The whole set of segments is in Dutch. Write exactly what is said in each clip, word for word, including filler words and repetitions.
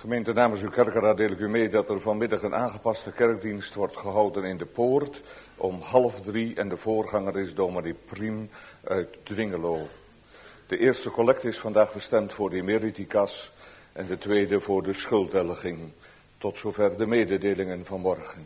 Gemeente, namens uw kerkenraad deel ik u mee dat er vanmiddag een aangepaste kerkdienst wordt gehouden in de Poort om half drie en de voorganger is dominee Priem uit Dwingelo. De eerste collecte is vandaag bestemd voor de emeritikas en de tweede voor de schulddelging. Tot zover de mededelingen van morgen.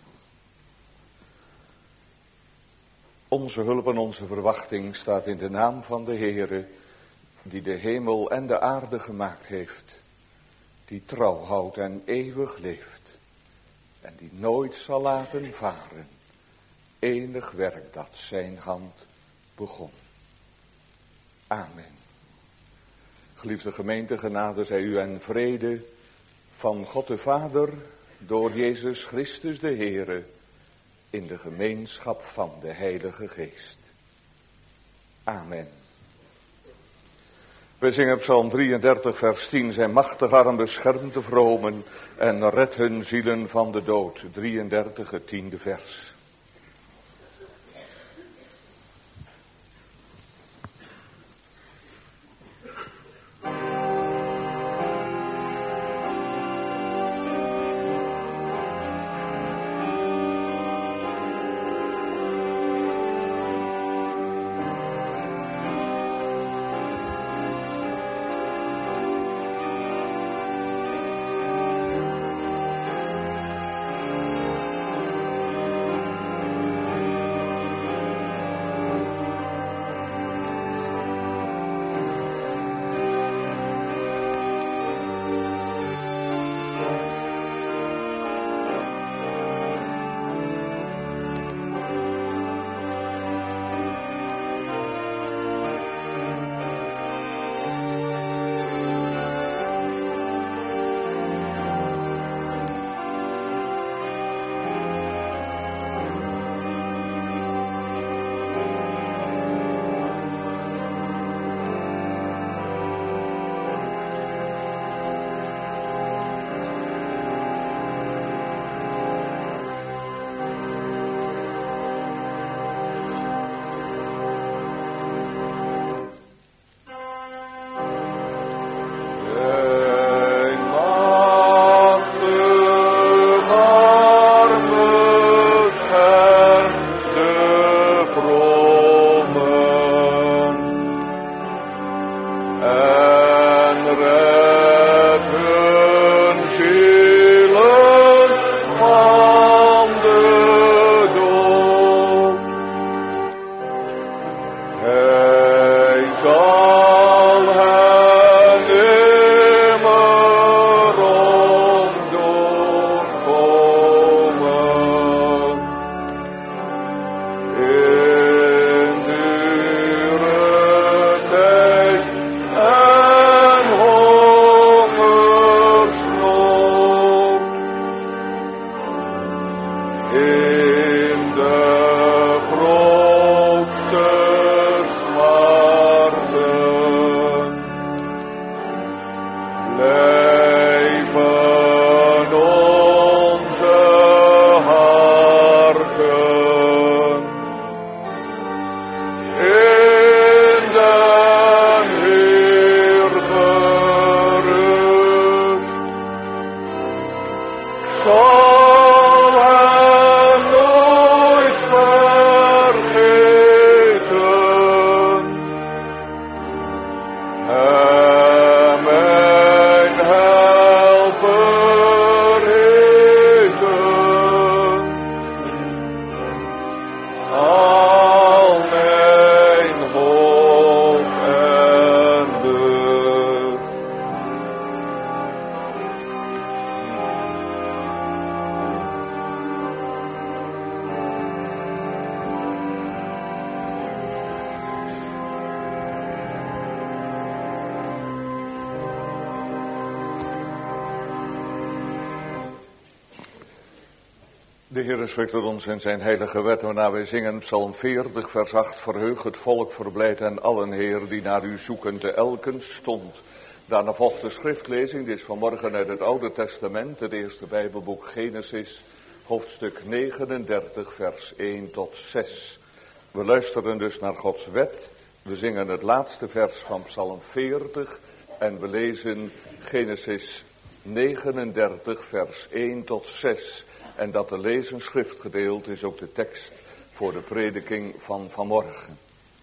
Onze hulp en onze verwachting staat in de naam van de Heere, die de hemel en de aarde gemaakt heeft, die trouw houdt en eeuwig leeft, en die nooit zal laten varen enig werk dat zijn hand begon. Amen. Geliefde gemeente, genade zij u en vrede van God de Vader, door Jezus Christus de Heere, in de gemeenschap van de Heilige Geest. Amen. We zingen Psalm drieëndertig vers tien. Zijn machtige arm beschermt de vromen en redt hun zielen van de dood. drieëndertig, het tiende vers. De Heer spreekt tot ons in zijn heilige wet, waarna wij zingen Psalm veertig, vers acht. Verheug het volk, verblijd en allen, Heer, die naar u zoeken, te elken stond. Daarna volgt de schriftlezing, dit is vanmorgen uit het Oude Testament, het eerste Bijbelboek Genesis, hoofdstuk negenendertig, vers één tot zes. We luisteren dus naar Gods wet, we zingen het laatste vers van Psalm veertig en we lezen Genesis negenendertig vers één tot zes. En dat te lezen schriftgedeelte is ook de tekst voor de prediking van vanmorgen.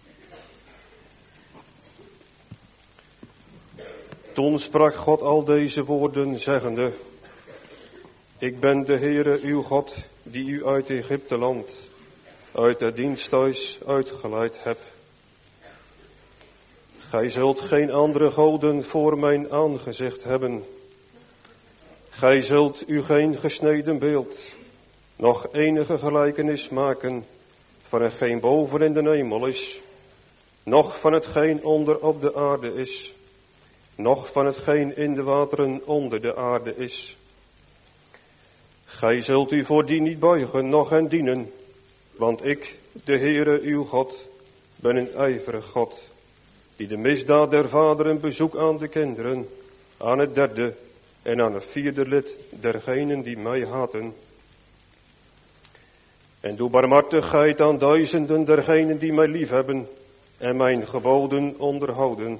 Toen sprak God al deze woorden, zeggende: Ik ben de Heere uw God, die u uit Egypte land, uit het diensthuis uitgeleid heb. Gij zult geen andere goden voor mijn aangezicht hebben. Gij zult u geen gesneden beeld, nog enige gelijkenis maken van hetgeen boven in de hemel is, noch van hetgeen onder op de aarde is, noch van hetgeen in de wateren onder de aarde is. Gij zult u voor die niet buigen, noch hen dienen, want ik, de Heere uw God, ben een ijverig God, die de misdaad der vaderen bezoek aan de kinderen, aan het derde en aan het vierde lid dergenen die mij haten. En doe barmhartigheid aan duizenden dergenen die mij liefhebben en mijn geboden onderhouden.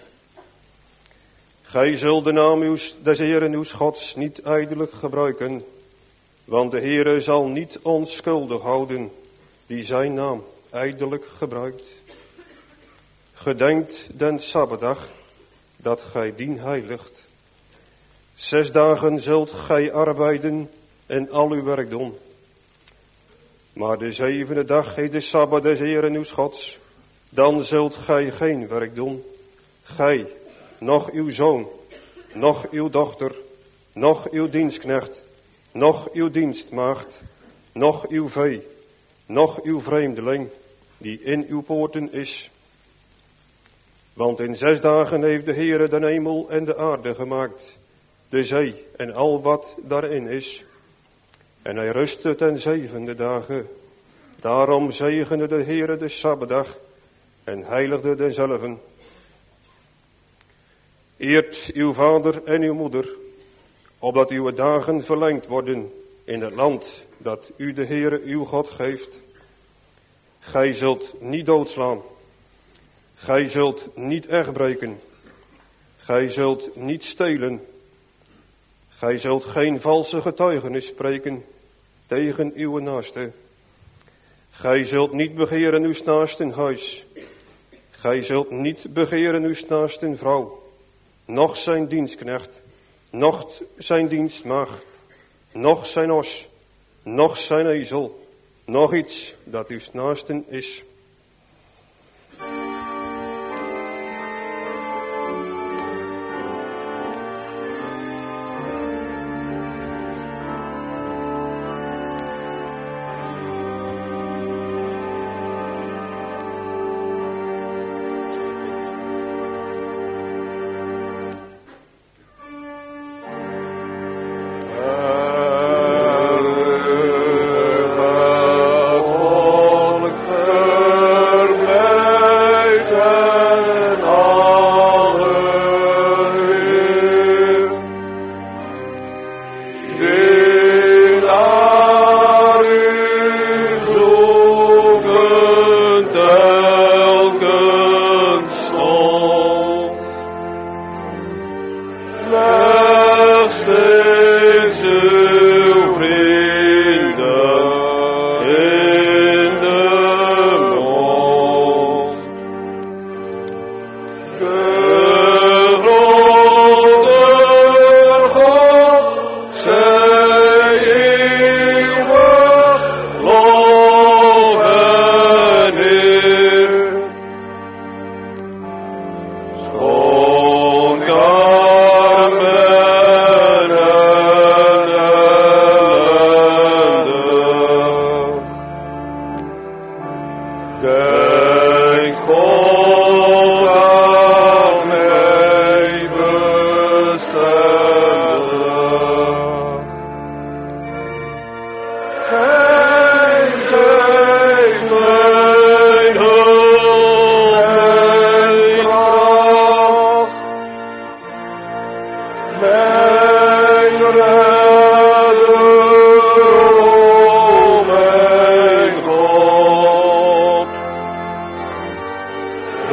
Gij zult de naam uws, des Heeren uws Gods niet ijdelijk gebruiken, want de Heere zal niet onschuldig houden die zijn naam ijdelijk gebruikt. Gedenkt den Sabbatdag, dat gij dien heiligt. Zes dagen zult gij arbeiden en al uw werk doen. Maar de zevende dag is de Sabbat des Heeren uws Gods. Dan zult gij geen werk doen. Gij, noch uw zoon, noch uw dochter, noch uw dienstknecht, noch uw dienstmaagd, noch uw vee, noch uw vreemdeling, die in uw poorten is. Want in zes dagen heeft de Heere de hemel en de aarde gemaakt, de zee en al wat daarin is. En hij rustte ten zevende dagen. Daarom zegende de Heere de Sabbatdag en heiligde denzelven. Eert uw vader en uw moeder, opdat uw dagen verlengd worden in het land dat u de Heere uw God geeft. Gij zult niet doodslaan. Gij zult niet echtbreken. Gij zult niet stelen. Gij zult geen valse getuigenis spreken tegen uw naaste. Gij zult niet begeren uw naasten huis. Gij zult niet begeren uw naasten vrouw, noch zijn dienstknecht, noch zijn dienstmaagd, noch zijn os, noch zijn ezel, noch iets dat uw naasten is.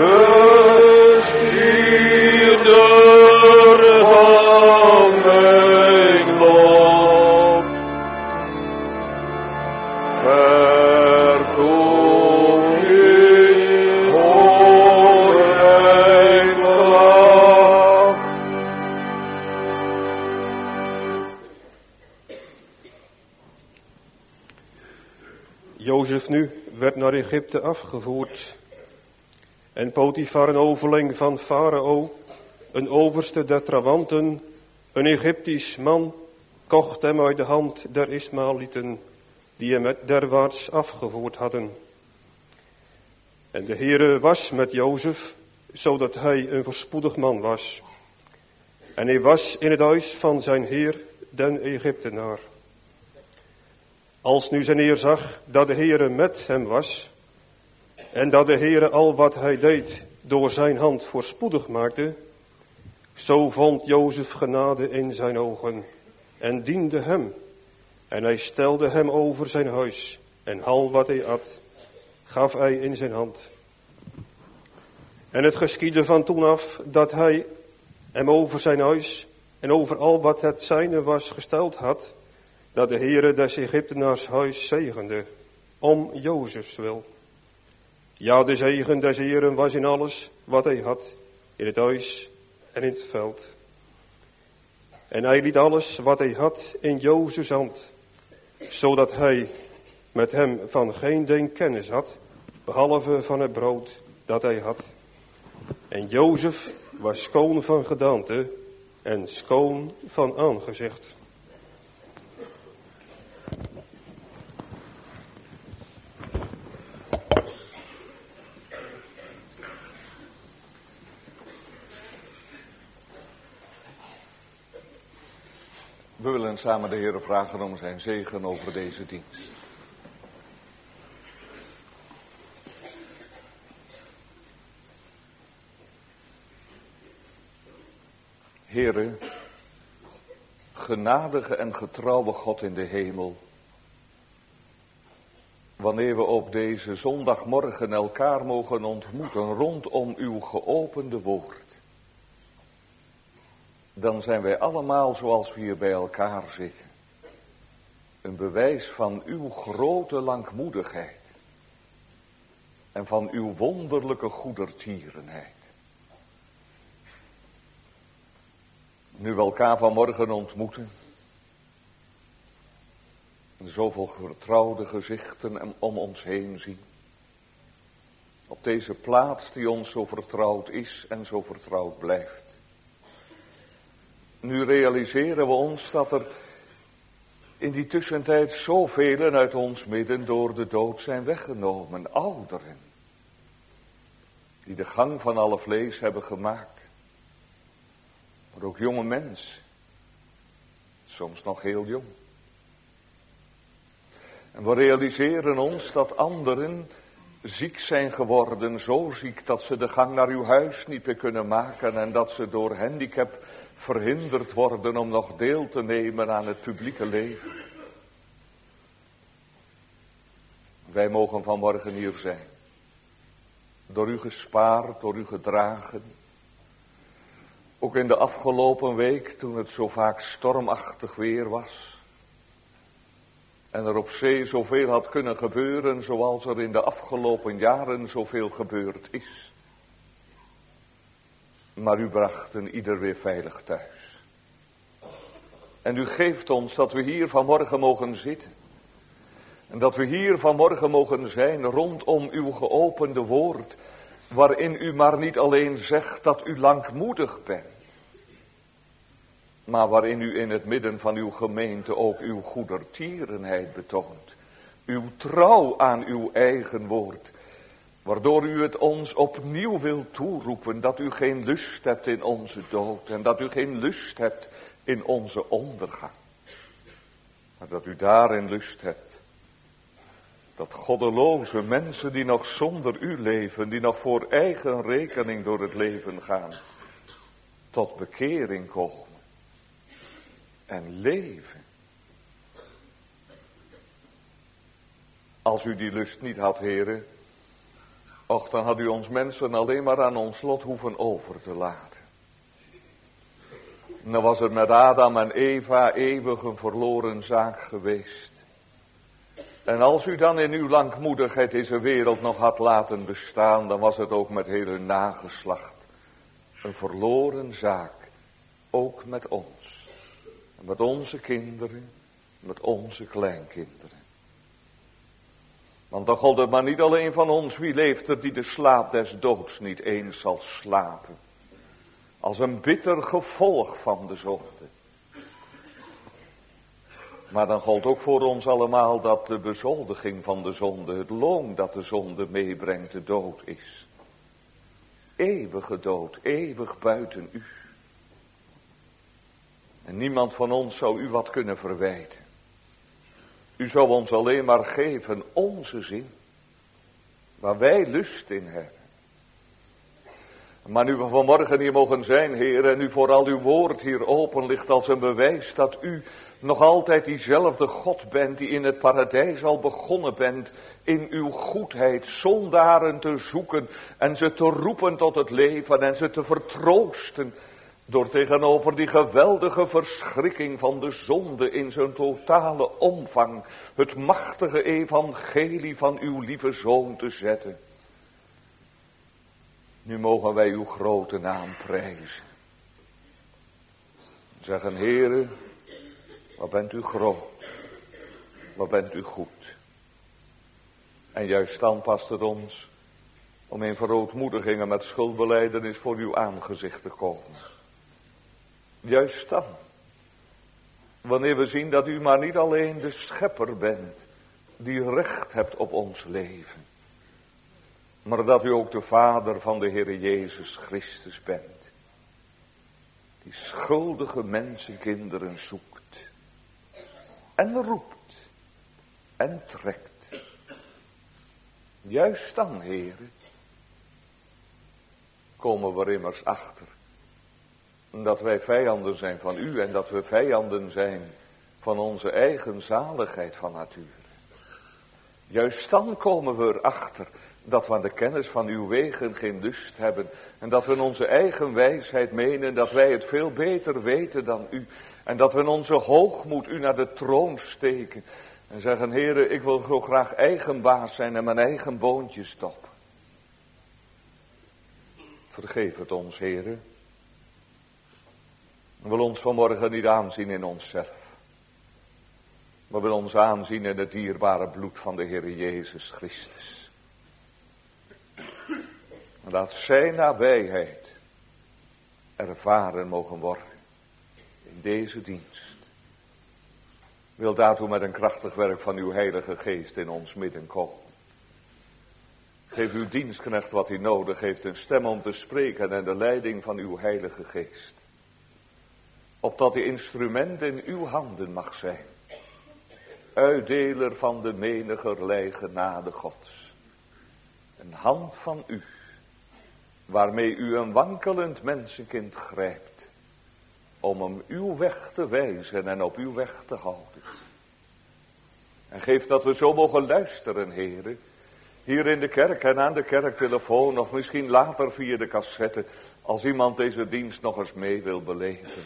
Bestuurder van mij. Jozef nu werd naar Egypte afgevoerd. En Potifar, een overling van Farao, een overste der trawanten, een Egyptisch man, kocht hem uit de hand der Ismaëlieten, die hem derwaarts afgevoerd hadden. En de Heere was met Jozef, zodat hij een voorspoedig man was. En hij was in het huis van zijn Heer, den Egyptenaar. Als nu zijn Heer zag dat de Heere met hem was, en dat de Heere al wat hij deed door zijn hand voorspoedig maakte, zo vond Jozef genade in zijn ogen en diende hem. En hij stelde hem over zijn huis en al wat hij at, gaf hij in zijn hand. En het geschiedde van toen af dat hij hem over zijn huis en over al wat het zijne was gesteld had, dat de Heere des Egyptenaars huis zegende, om Jozefs wil. Ja, de zegen des Heeren was in alles wat hij had, in het huis en in het veld. En hij liet alles wat hij had in Jozefs hand, zodat hij met hem van geen ding kennis had, behalve van het brood dat hij had. En Jozef was schoon van gedaante en schoon van aangezicht. We willen samen de Heere vragen om zijn zegen over deze dienst. Heere, genadige en getrouwe God in de hemel, wanneer we op deze zondagmorgen elkaar mogen ontmoeten rondom uw geopende woord, dan zijn wij allemaal zoals we hier bij elkaar zitten, een bewijs van uw grote langmoedigheid en van uw wonderlijke goedertierenheid. Nu we elkaar vanmorgen ontmoeten, en zoveel vertrouwde gezichten om ons heen zien, op deze plaats die ons zo vertrouwd is en zo vertrouwd blijft. Nu realiseren we ons dat er in die tussentijd zoveel uit ons midden door de dood zijn weggenomen. Ouderen, die de gang van alle vlees hebben gemaakt. Maar ook jonge mensen, soms nog heel jong. En we realiseren ons dat anderen ziek zijn geworden, zo ziek dat ze de gang naar uw huis niet meer kunnen maken en dat ze door handicap verhinderd worden om nog deel te nemen aan het publieke leven. Wij mogen vanmorgen hier zijn, door u gespaard, door u gedragen. Ook in de afgelopen week, toen het zo vaak stormachtig weer was. En er op zee zoveel had kunnen gebeuren, zoals er in de afgelopen jaren zoveel gebeurd is. Maar u bracht een ieder weer veilig thuis. En u geeft ons dat we hier vanmorgen mogen zitten. En dat we hier vanmorgen mogen zijn rondom uw geopende woord. Waarin u maar niet alleen zegt dat u langmoedig bent. Maar waarin u in het midden van uw gemeente ook uw goedertierenheid betoont. Uw trouw aan uw eigen woord. Waardoor u het ons opnieuw wilt toeroepen dat u geen lust hebt in onze dood. En dat u geen lust hebt in onze ondergang. Maar dat u daarin lust hebt. Dat goddeloze mensen die nog zonder u leven, die nog voor eigen rekening door het leven gaan, tot bekering komen en leven. Als u die lust niet had, heren, och, dan had u ons mensen alleen maar aan ons lot hoeven over te laten. En dan was het met Adam en Eva eeuwig een verloren zaak geweest. En als u dan in uw langmoedigheid deze wereld nog had laten bestaan, dan was het ook met heel hun nageslacht een verloren zaak. Ook met ons. En met onze kinderen, met onze kleinkinderen. Want dan gold het maar niet alleen van ons, wie leeft er die de slaap des doods niet eens zal slapen. Als een bitter gevolg van de zonde. Maar dan gold ook voor ons allemaal dat de bezoldiging van de zonde, het loon dat de zonde meebrengt, de dood is. Eeuwige dood, eeuwig buiten u. En niemand van ons zou u wat kunnen verwijten. U zou ons alleen maar geven onze zin, waar wij lust in hebben. Maar nu we vanmorgen hier mogen zijn, Heer, en u vooral uw woord hier open ligt als een bewijs dat u nog altijd diezelfde God bent die in het paradijs al begonnen bent in uw goedheid zondaren te zoeken en ze te roepen tot het leven en ze te vertroosten door tegenover die geweldige verschrikking van de zonde in zijn totale omvang het machtige evangelie van uw lieve Zoon te zetten. Nu mogen wij uw grote naam prijzen. Zeggen, Heere, wat bent u groot, wat bent u goed. En juist dan past het ons om in verootmoedigingen met schuldbelijdenis voor uw aangezicht te komen. Juist dan, wanneer we zien dat u maar niet alleen de schepper bent, die recht hebt op ons leven, maar dat u ook de vader van de Heere Jezus Christus bent, die schuldige mensenkinderen zoekt en roept en trekt. Juist dan, Heere, komen we er immers achter dat wij vijanden zijn van u en dat we vijanden zijn van onze eigen zaligheid van nature. Juist dan komen we erachter dat we aan de kennis van uw wegen geen lust hebben en dat we in onze eigen wijsheid menen dat wij het veel beter weten dan u en dat we in onze hoogmoed u naar de troon steken en zeggen, Heere, ik wil zo graag eigen baas zijn en mijn eigen boontje stoppen. Vergeef het ons, Heere. We willen ons vanmorgen niet aanzien in onszelf. We willen ons aanzien in het dierbare bloed van de Heer Jezus Christus. En laat zijn nabijheid ervaren mogen worden in deze dienst. Wil daartoe met een krachtig werk van uw Heilige Geest in ons midden komen. Geef uw dienstknecht wat hij nodig heeft, een stem om te spreken en de leiding van uw Heilige Geest. Opdat die instrument in uw handen mag zijn. Uitdeler van de menigerlei genade Gods. Een hand van u, waarmee u een wankelend mensenkind grijpt. Om hem uw weg te wijzen en op uw weg te houden. En geef dat we zo mogen luisteren, Heere. Hier in de kerk en aan de kerktelefoon, of misschien later via de cassette, als iemand deze dienst nog eens mee wil beleven.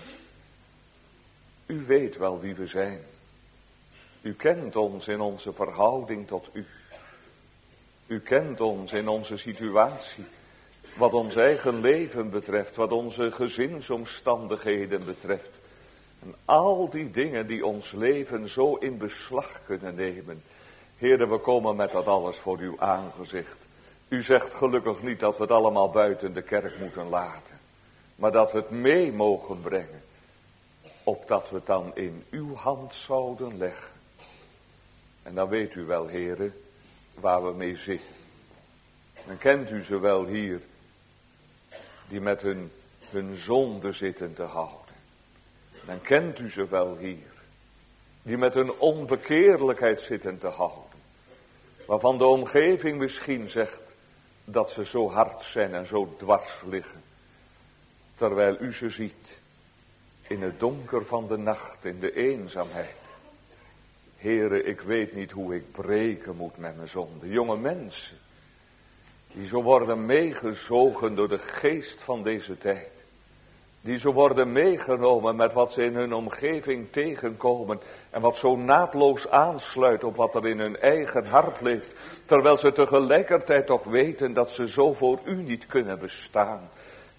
U weet wel wie we zijn. U kent ons in onze verhouding tot u. U kent ons in onze situatie. Wat ons eigen leven betreft, wat onze gezinsomstandigheden betreft. En al die dingen die ons leven zo in beslag kunnen nemen. Heere, we komen met dat alles voor uw aangezicht. U zegt gelukkig niet dat we het allemaal buiten de kerk moeten laten. Maar dat we het mee mogen brengen. Opdat we het dan in uw hand zouden leggen. En dan weet u wel, Heere, waar we mee zitten. Dan kent u ze wel hier, die met hun, hun zonde zitten te houden. Dan kent u ze wel hier, die met hun onbekeerlijkheid zitten te houden. Waarvan de omgeving misschien zegt dat ze zo hard zijn en zo dwars liggen. Terwijl u ze ziet in het donker van de nacht, in de eenzaamheid. Heere, ik weet niet hoe ik breken moet met mijn zonde. Jonge mensen, die zo worden meegezogen door de geest van deze tijd. Die zo worden meegenomen met wat ze in hun omgeving tegenkomen. En wat zo naadloos aansluit op wat er in hun eigen hart leeft. Terwijl ze tegelijkertijd toch weten dat ze zo voor u niet kunnen bestaan.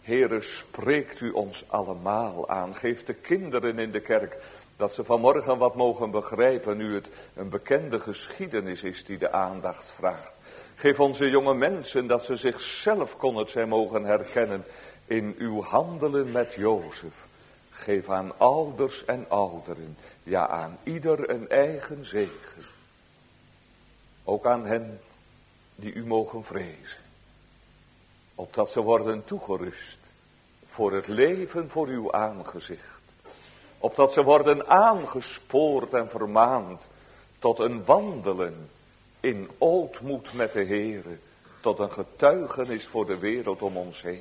Heere, spreekt u ons allemaal aan. Geef de kinderen in de kerk dat ze vanmorgen wat mogen begrijpen, nu het een bekende geschiedenis is die de aandacht vraagt. Geef onze jonge mensen dat ze zichzelf, kon het zijn, mogen herkennen in uw handelen met Jozef. Geef aan ouders en ouderen, ja aan ieder een eigen zegen. Ook aan hen die u mogen vrezen. Opdat ze worden toegerust voor het leven voor uw aangezicht. Opdat ze worden aangespoord en vermaand tot een wandelen in ootmoed met de Heere. Tot een getuigenis voor de wereld om ons heen.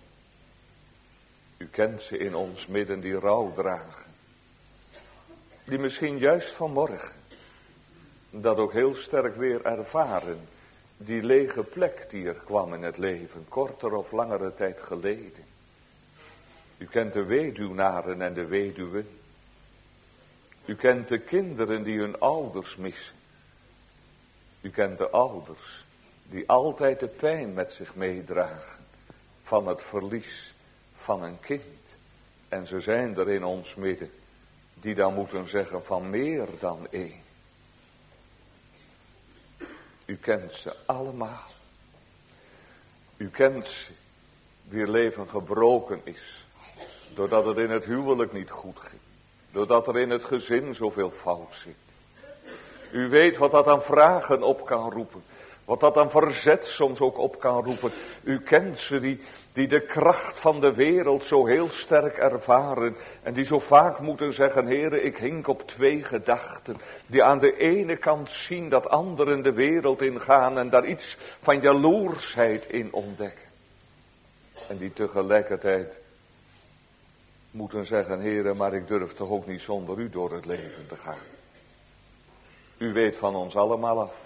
U kent ze in ons midden die rouw dragen. Die misschien juist vanmorgen dat ook heel sterk weer ervaren. Die lege plek die er kwam in het leven, korter of langere tijd geleden. U kent de weduwnaren en de weduwen. U kent de kinderen die hun ouders missen. U kent de ouders die altijd de pijn met zich meedragen van het verlies van een kind. En ze zijn er in ons midden die dan moeten zeggen van meer dan één. U kent ze allemaal. U kent ze wier leven gebroken is. Doordat het in het huwelijk niet goed ging. Doordat er in het gezin zoveel fout zit. U weet wat dat aan vragen op kan roepen. Wat dat aan verzet soms ook op kan roepen. U kent ze die, die de kracht van de wereld zo heel sterk ervaren. En die zo vaak moeten zeggen, Heere, ik hink op twee gedachten. Die aan de ene kant zien dat anderen de wereld ingaan en daar iets van jaloersheid in ontdekken. En die tegelijkertijd moeten zeggen, Heere, maar ik durf toch ook niet zonder u door het leven te gaan. U weet van ons allemaal af.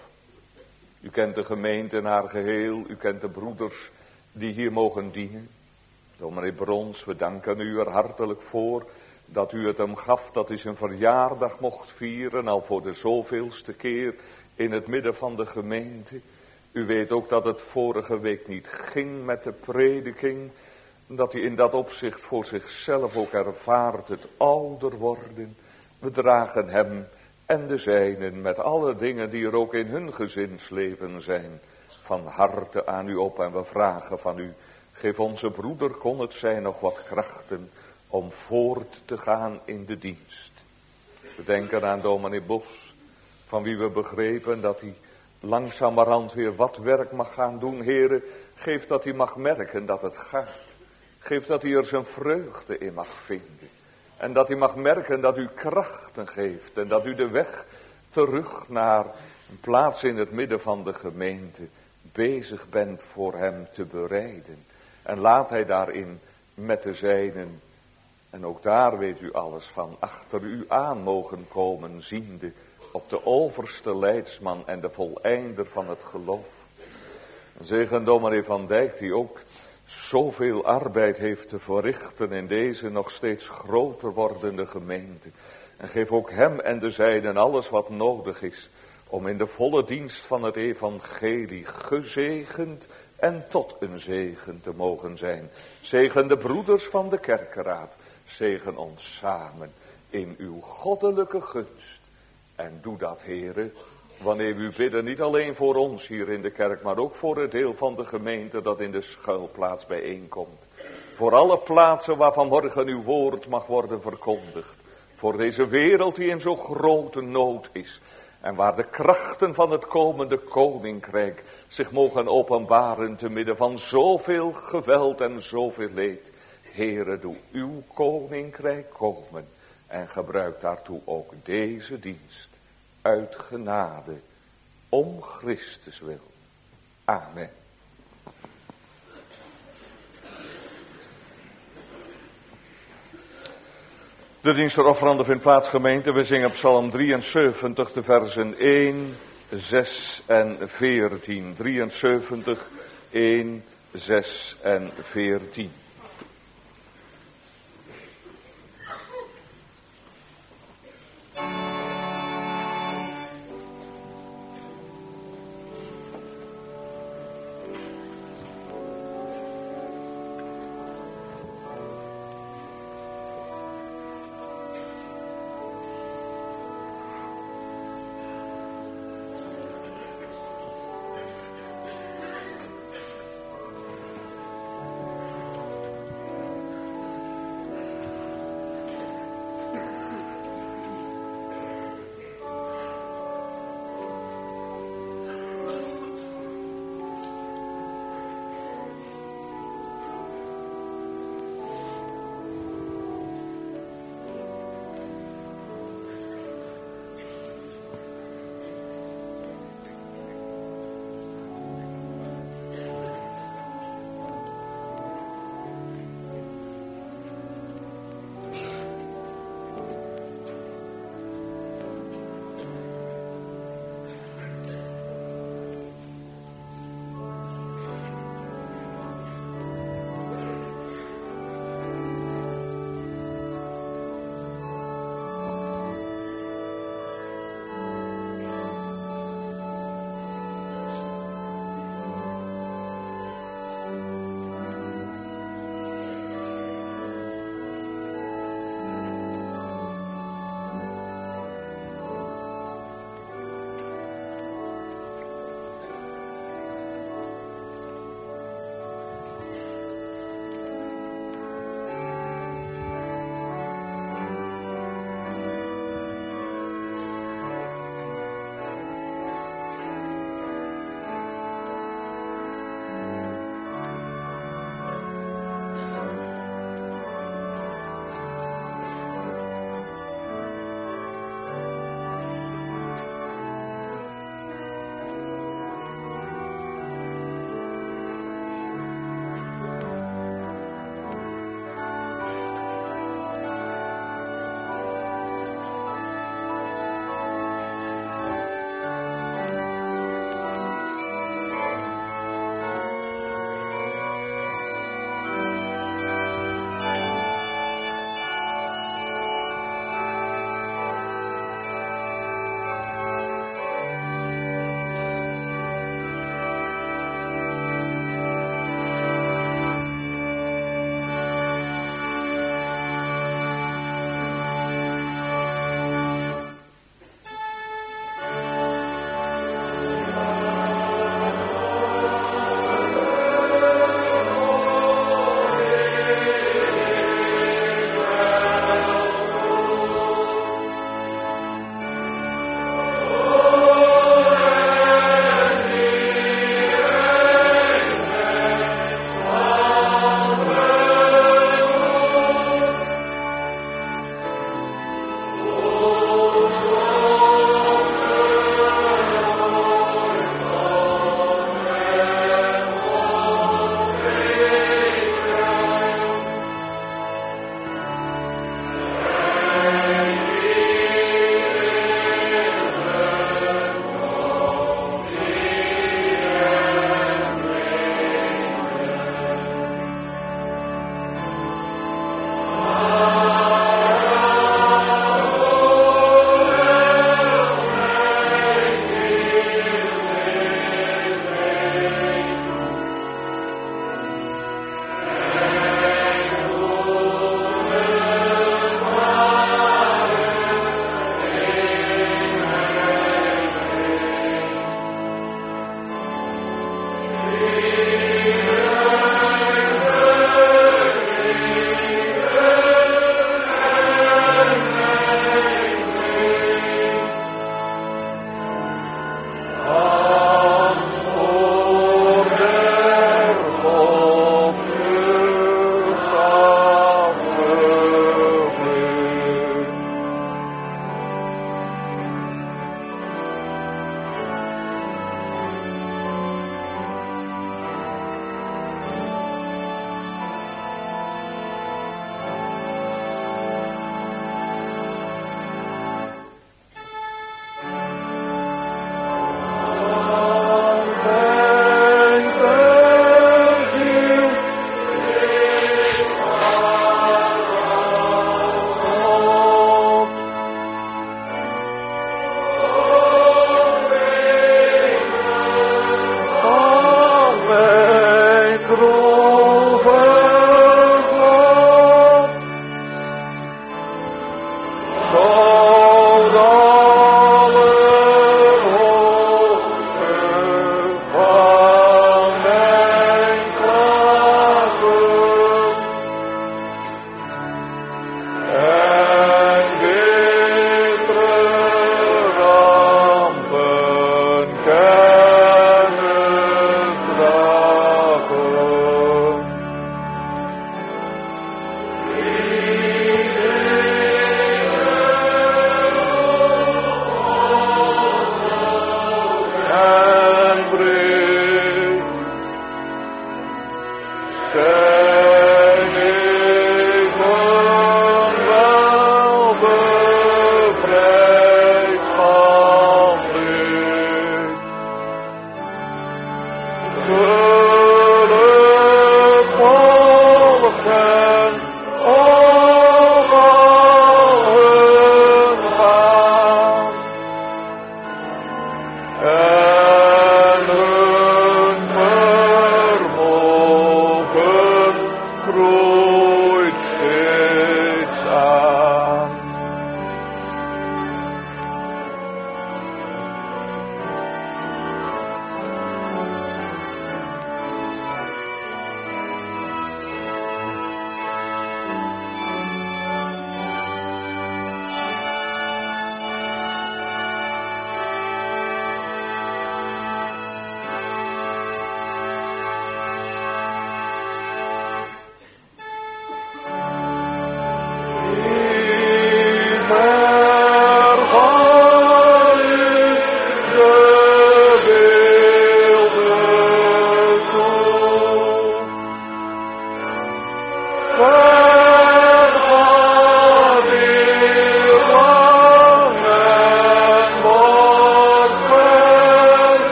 U kent de gemeente in haar geheel. U kent de broeders die hier mogen dienen. Dominee Brons, we danken u er hartelijk voor dat u het hem gaf dat hij zijn verjaardag mocht vieren. Al voor de zoveelste keer in het midden van de gemeente. U weet ook dat het vorige week niet ging met de prediking. Dat hij in dat opzicht voor zichzelf ook ervaart het ouder worden. We dragen hem en de zijnen met alle dingen die er ook in hun gezinsleven zijn van harte aan u op. En we vragen van u, geef onze broeder, kon het zijn, nog wat krachten om voort te gaan in de dienst. We denken aan dominee Bos, van wie we begrepen dat hij langzamerhand weer wat werk mag gaan doen. Heere, geef dat hij mag merken dat het gaat. Geef dat hij er zijn vreugde in mag vinden. En dat hij mag merken dat u krachten geeft. En dat u de weg terug naar een plaats in het midden van de gemeente bezig bent voor hem te bereiden. En laat hij daarin met de zijnen. En ook daar weet u alles van. Achter u aan mogen komen ziende op de overste leidsman en de voleinder van het geloof. Zegen dominee Van Dijk die ook zoveel arbeid heeft te verrichten in deze nog steeds groter wordende gemeente. En geef ook hem en de zijnen alles wat nodig is om in de volle dienst van het evangelie gezegend en tot een zegen te mogen zijn. Zegen de broeders van de kerkeraad. Zegen ons samen in uw goddelijke gunst. En doe dat, Heere, wanneer we u bidden, niet alleen voor ons hier in de kerk, maar ook voor het deel van de gemeente dat in de schuilplaats bijeenkomt. Voor alle plaatsen waar vanmorgen uw woord mag worden verkondigd. Voor deze wereld die in zo grote nood is. En waar de krachten van het komende koninkrijk zich mogen openbaren te midden van zoveel geweld en zoveel leed. Heere, doe uw koninkrijk komen en gebruik daartoe ook deze dienst. Uit genade, om Christus wil. Amen. De dienst voor offeranden vindt plaats, gemeente. We zingen Psalm drieënzeventig, de versen één, zes en veertien. drieënzeventig, één, zes en veertien.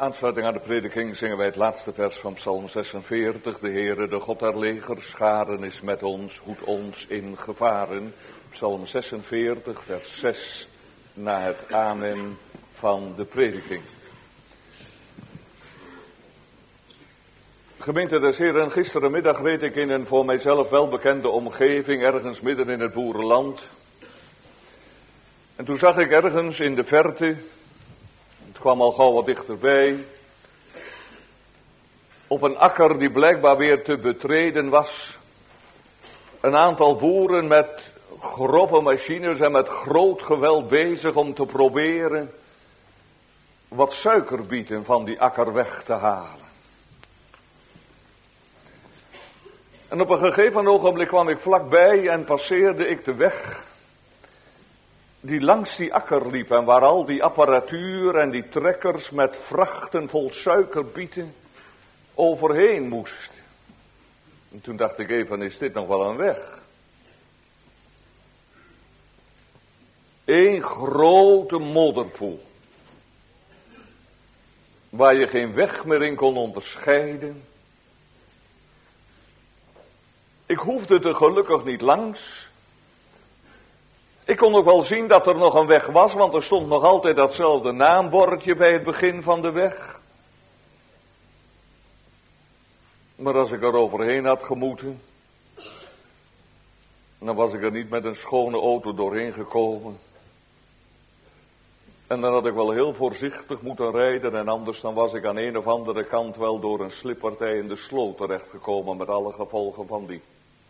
aansluiting aan de prediking zingen wij het laatste vers van Psalm zesenveertig. De Heere, de God der legerscharen, is met ons, hoedt ons in gevaren. Psalm zesenveertig, vers zes, na het amen van de prediking. Gemeente des Heren, gisterenmiddag reed ik in een voor mijzelf welbekende omgeving, ergens midden in het boerenland. En toen zag ik ergens in de verte, het kwam al gauw wat dichterbij, op een akker die blijkbaar weer te betreden was, een aantal boeren met grove machines en met groot geweld bezig om te proberen wat suikerbieten van die akker weg te halen. En op een gegeven ogenblik kwam ik vlakbij en passeerde ik de weg die langs die akker liep en waar al die apparatuur en die trekkers met vrachten vol suikerbieten overheen moesten. En toen dacht ik even, is dit nog wel een weg? Eén grote modderpoel, waar je geen weg meer in kon onderscheiden. Ik hoefde er gelukkig niet langs. Ik kon ook wel zien dat er nog een weg was, want er stond nog altijd datzelfde naambordje bij het begin van de weg. Maar als ik er overheen had gemoeten, dan was ik er niet met een schone auto doorheen gekomen. En dan had ik wel heel voorzichtig moeten rijden en anders dan was ik aan een of andere kant wel door een slippartij in de sloot terechtgekomen met alle gevolgen van die.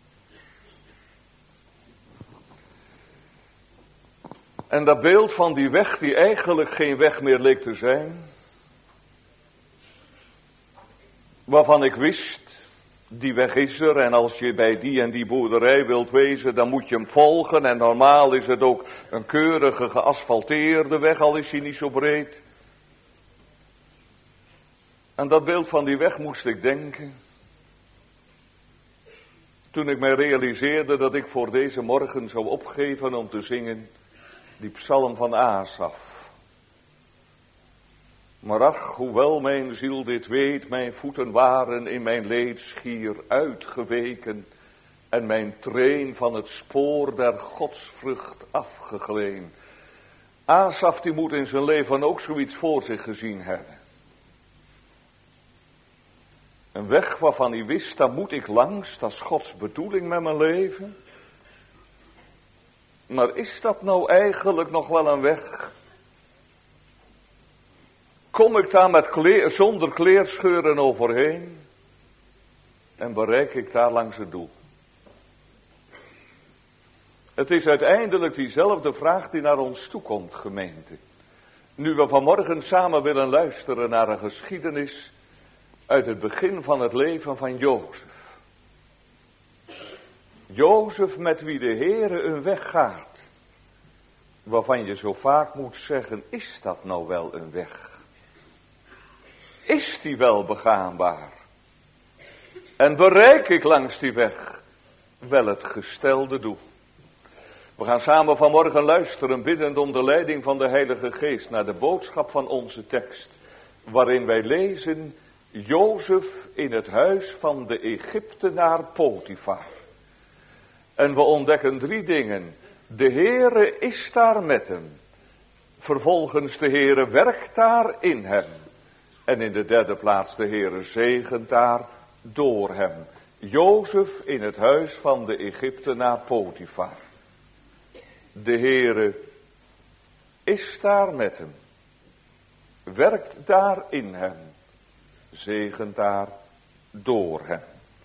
En dat beeld van die weg die eigenlijk geen weg meer leek te zijn, waarvan ik wist, die weg is er en als je bij die en die boerderij wilt wezen, dan moet je hem volgen en normaal is het ook een keurige geasfalteerde weg, al is hij niet zo breed. En dat beeld van die weg moest ik denken, toen ik mij realiseerde dat ik voor deze morgen zou opgeven om te zingen die psalm van Asaf. Maar ach, hoewel mijn ziel dit weet, mijn voeten waren in mijn leed schier uitgeweken en mijn treen van het spoor der godsvrucht afgegleen. Asaf die moet in zijn leven ook zoiets voor zich gezien hebben. Een weg waarvan hij wist, daar moet ik langs, dat is Gods bedoeling met mijn leven. Maar is dat nou eigenlijk nog wel een weg? Kom ik daar met kleer, zonder kleerscheuren overheen? En bereik ik daar langs het doel? Het is uiteindelijk diezelfde vraag die naar ons toe komt, gemeente. Nu we vanmorgen samen willen luisteren naar een geschiedenis uit het begin van het leven van Jozef. Jozef met wie de Heere een weg gaat, waarvan je zo vaak moet zeggen, is dat nou wel een weg? Is die wel begaanbaar? En bereik ik langs die weg wel het gestelde doel? We gaan samen vanmorgen luisteren, biddend om de leiding van de Heilige Geest, naar de boodschap van onze tekst, waarin wij lezen Jozef in het huis van de Egyptenaar Potifar. En we ontdekken drie dingen. De Heere is daar met hem. Vervolgens de Heere werkt daar in hem. En in de derde plaats de Heere zegent daar door hem. Jozef in het huis van de Egyptenaar Potifar. De Heere is daar met hem. Werkt daar in hem. Zegent daar door hem.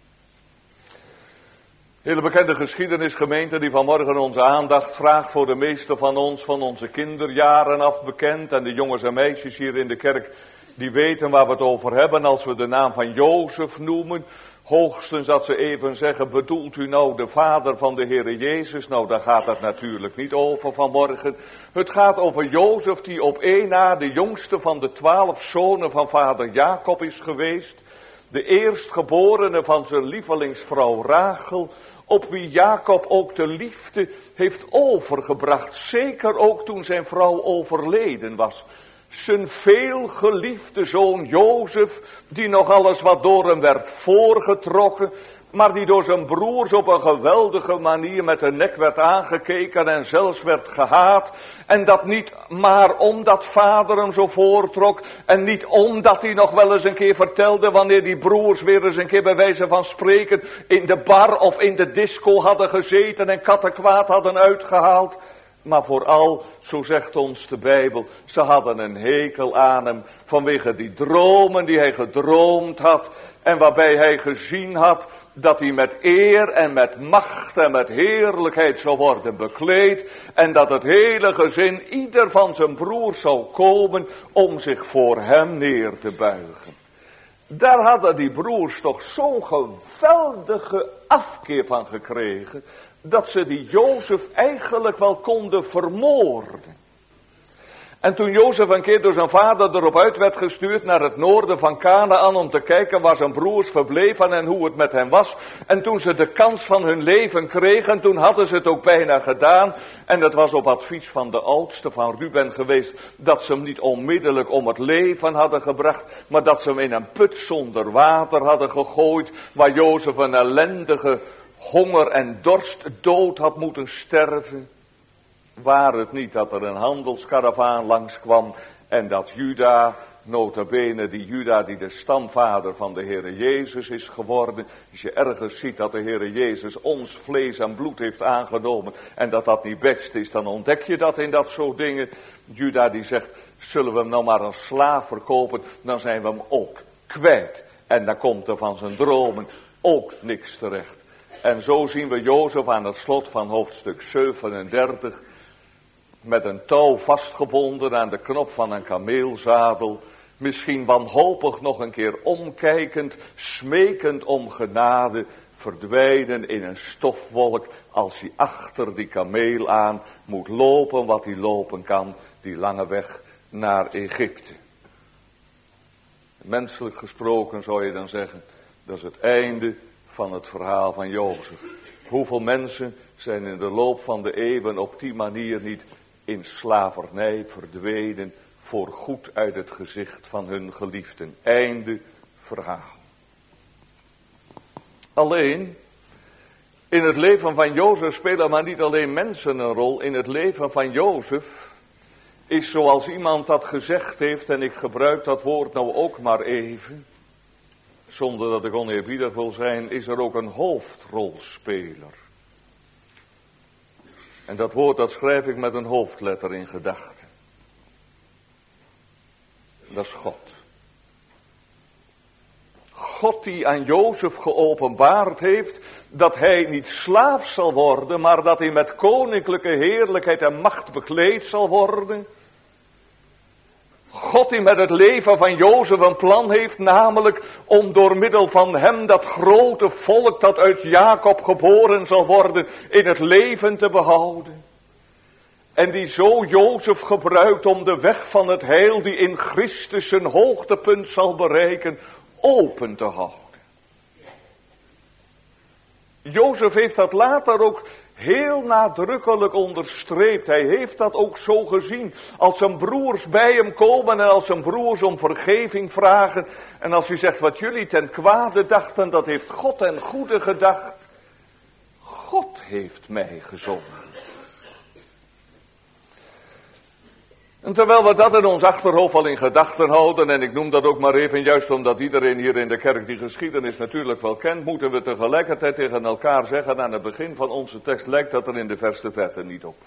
Hele bekende geschiedenisgemeente die vanmorgen onze aandacht vraagt, voor de meeste van ons van onze kinderjaren af bekend. En de jongens en meisjes hier in de kerk die weten waar we het over hebben als we de naam van Jozef noemen. Hoogstens dat ze even zeggen, bedoelt u nou de vader van de Heere Jezus? Nou, daar gaat het natuurlijk niet over vanmorgen. Het gaat over Jozef die op één na de jongste van de twaalf zonen van vader Jacob is geweest. De eerstgeborene van zijn lievelingsvrouw Rachel, op wie Jacob ook de liefde heeft overgebracht. Zeker ook toen zijn vrouw overleden was. Zijn veelgeliefde zoon Jozef, die nog alles wat door hem werd voorgetrokken, maar die door zijn broers op een geweldige manier met de nek werd aangekeken en zelfs werd gehaat. En dat niet maar omdat vader hem zo voortrok en niet omdat hij nog wel eens een keer vertelde wanneer die broers weer eens een keer bij wijze van spreken in de bar of in de disco hadden gezeten en kattenkwaad hadden uitgehaald. Maar vooral, zo zegt ons de Bijbel, ze hadden een hekel aan hem vanwege die dromen die hij gedroomd had en waarbij hij gezien had dat hij met eer en met macht en met heerlijkheid zou worden bekleed en dat het hele gezin, ieder van zijn broers zou komen om zich voor hem neer te buigen. Daar hadden die broers toch zo'n geweldige afkeer van gekregen, dat ze die Jozef eigenlijk wel konden vermoorden. En toen Jozef een keer door zijn vader erop uit werd gestuurd naar het noorden van Kanaan om te kijken waar zijn broers verbleven en hoe het met hen was. En toen ze de kans van hun leven kregen, toen hadden ze het ook bijna gedaan. En het was op advies van de oudste van Ruben geweest dat ze hem niet onmiddellijk om het leven hadden gebracht, maar dat ze hem in een put zonder water hadden gegooid, waar Jozef een ellendige honger en dorst dood had moeten sterven. Waar het niet dat er een handelskaravaan langskwam en dat Juda, nota bene die Juda die de stamvader van de Heere Jezus is geworden. Als je ergens ziet dat de Heere Jezus ons vlees en bloed heeft aangenomen en dat dat niet best is, dan ontdek je dat in dat soort dingen. Juda die zegt, zullen we hem nou maar als slaaf verkopen, dan zijn we hem ook kwijt. En dan komt er van zijn dromen ook niks terecht. En zo zien we Jozef aan het slot van hoofdstuk zevenendertig... met een touw vastgebonden aan de knop van een kameelzadel, misschien wanhopig nog een keer omkijkend, smekend om genade, verdwijnen in een stofwolk als hij achter die kameel aan moet lopen wat hij lopen kan, die lange weg naar Egypte. Menselijk gesproken zou je dan zeggen, dat is het einde van het verhaal van Jozef. Hoeveel mensen zijn in de loop van de eeuwen op die manier niet in slavernij verdwenen, voor goed uit het gezicht van hun geliefden. Einde verhaal. Alleen, in het leven van Jozef spelen maar niet alleen mensen een rol. In het leven van Jozef is, zoals iemand dat gezegd heeft, en ik gebruik dat woord nou ook maar even, zonder dat ik oneerbiedig wil zijn, is er ook een hoofdrolspeler. En dat woord dat schrijf ik met een hoofdletter in gedachten. Dat is God. God die aan Jozef geopenbaard heeft dat hij niet slaaf zal worden, maar dat hij met koninklijke heerlijkheid en macht bekleed zal worden. God die met het leven van Jozef een plan heeft, namelijk om door middel van hem dat grote volk dat uit Jacob geboren zal worden, in het leven te behouden. En die zo Jozef gebruikt om de weg van het heil die in Christus zijn hoogtepunt zal bereiken, open te houden. Jozef heeft dat later ook heel nadrukkelijk onderstreept. Hij heeft dat ook zo gezien. Als zijn broers bij hem komen en als zijn broers om vergeving vragen. En als hij zegt, wat jullie ten kwade dachten, dat heeft God ten goede gedacht. God heeft mij gezonden. En terwijl we dat in ons achterhoofd al in gedachten houden, en ik noem dat ook maar even, juist omdat iedereen hier in de kerk die geschiedenis natuurlijk wel kent, moeten we tegelijkertijd tegen elkaar zeggen, aan het begin van onze tekst lijkt dat er in de verste verte niet op.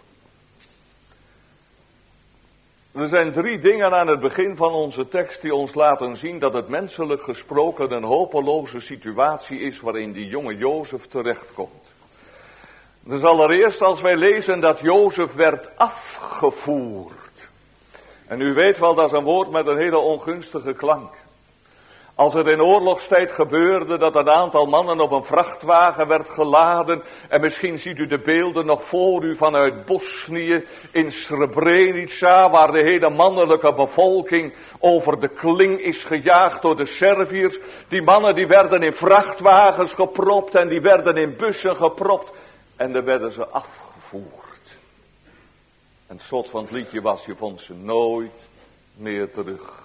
Er zijn drie dingen aan het begin van onze tekst die ons laten zien dat het menselijk gesproken een hopeloze situatie is waarin die jonge Jozef terechtkomt. Dus allereerst als wij lezen dat Jozef werd afgevoerd. En u weet wel, dat is een woord met een hele ongunstige klank. Als het in oorlogstijd gebeurde dat een aantal mannen op een vrachtwagen werd geladen. En misschien ziet u de beelden nog voor u vanuit Bosnië in Srebrenica, waar de hele mannelijke bevolking over de kling is gejaagd door de Serviërs. Die mannen die werden in vrachtwagens gepropt en die werden in bussen gepropt. En dan werden ze afgevoerd. En het slot van het liedje was, je vond ze nooit meer terug.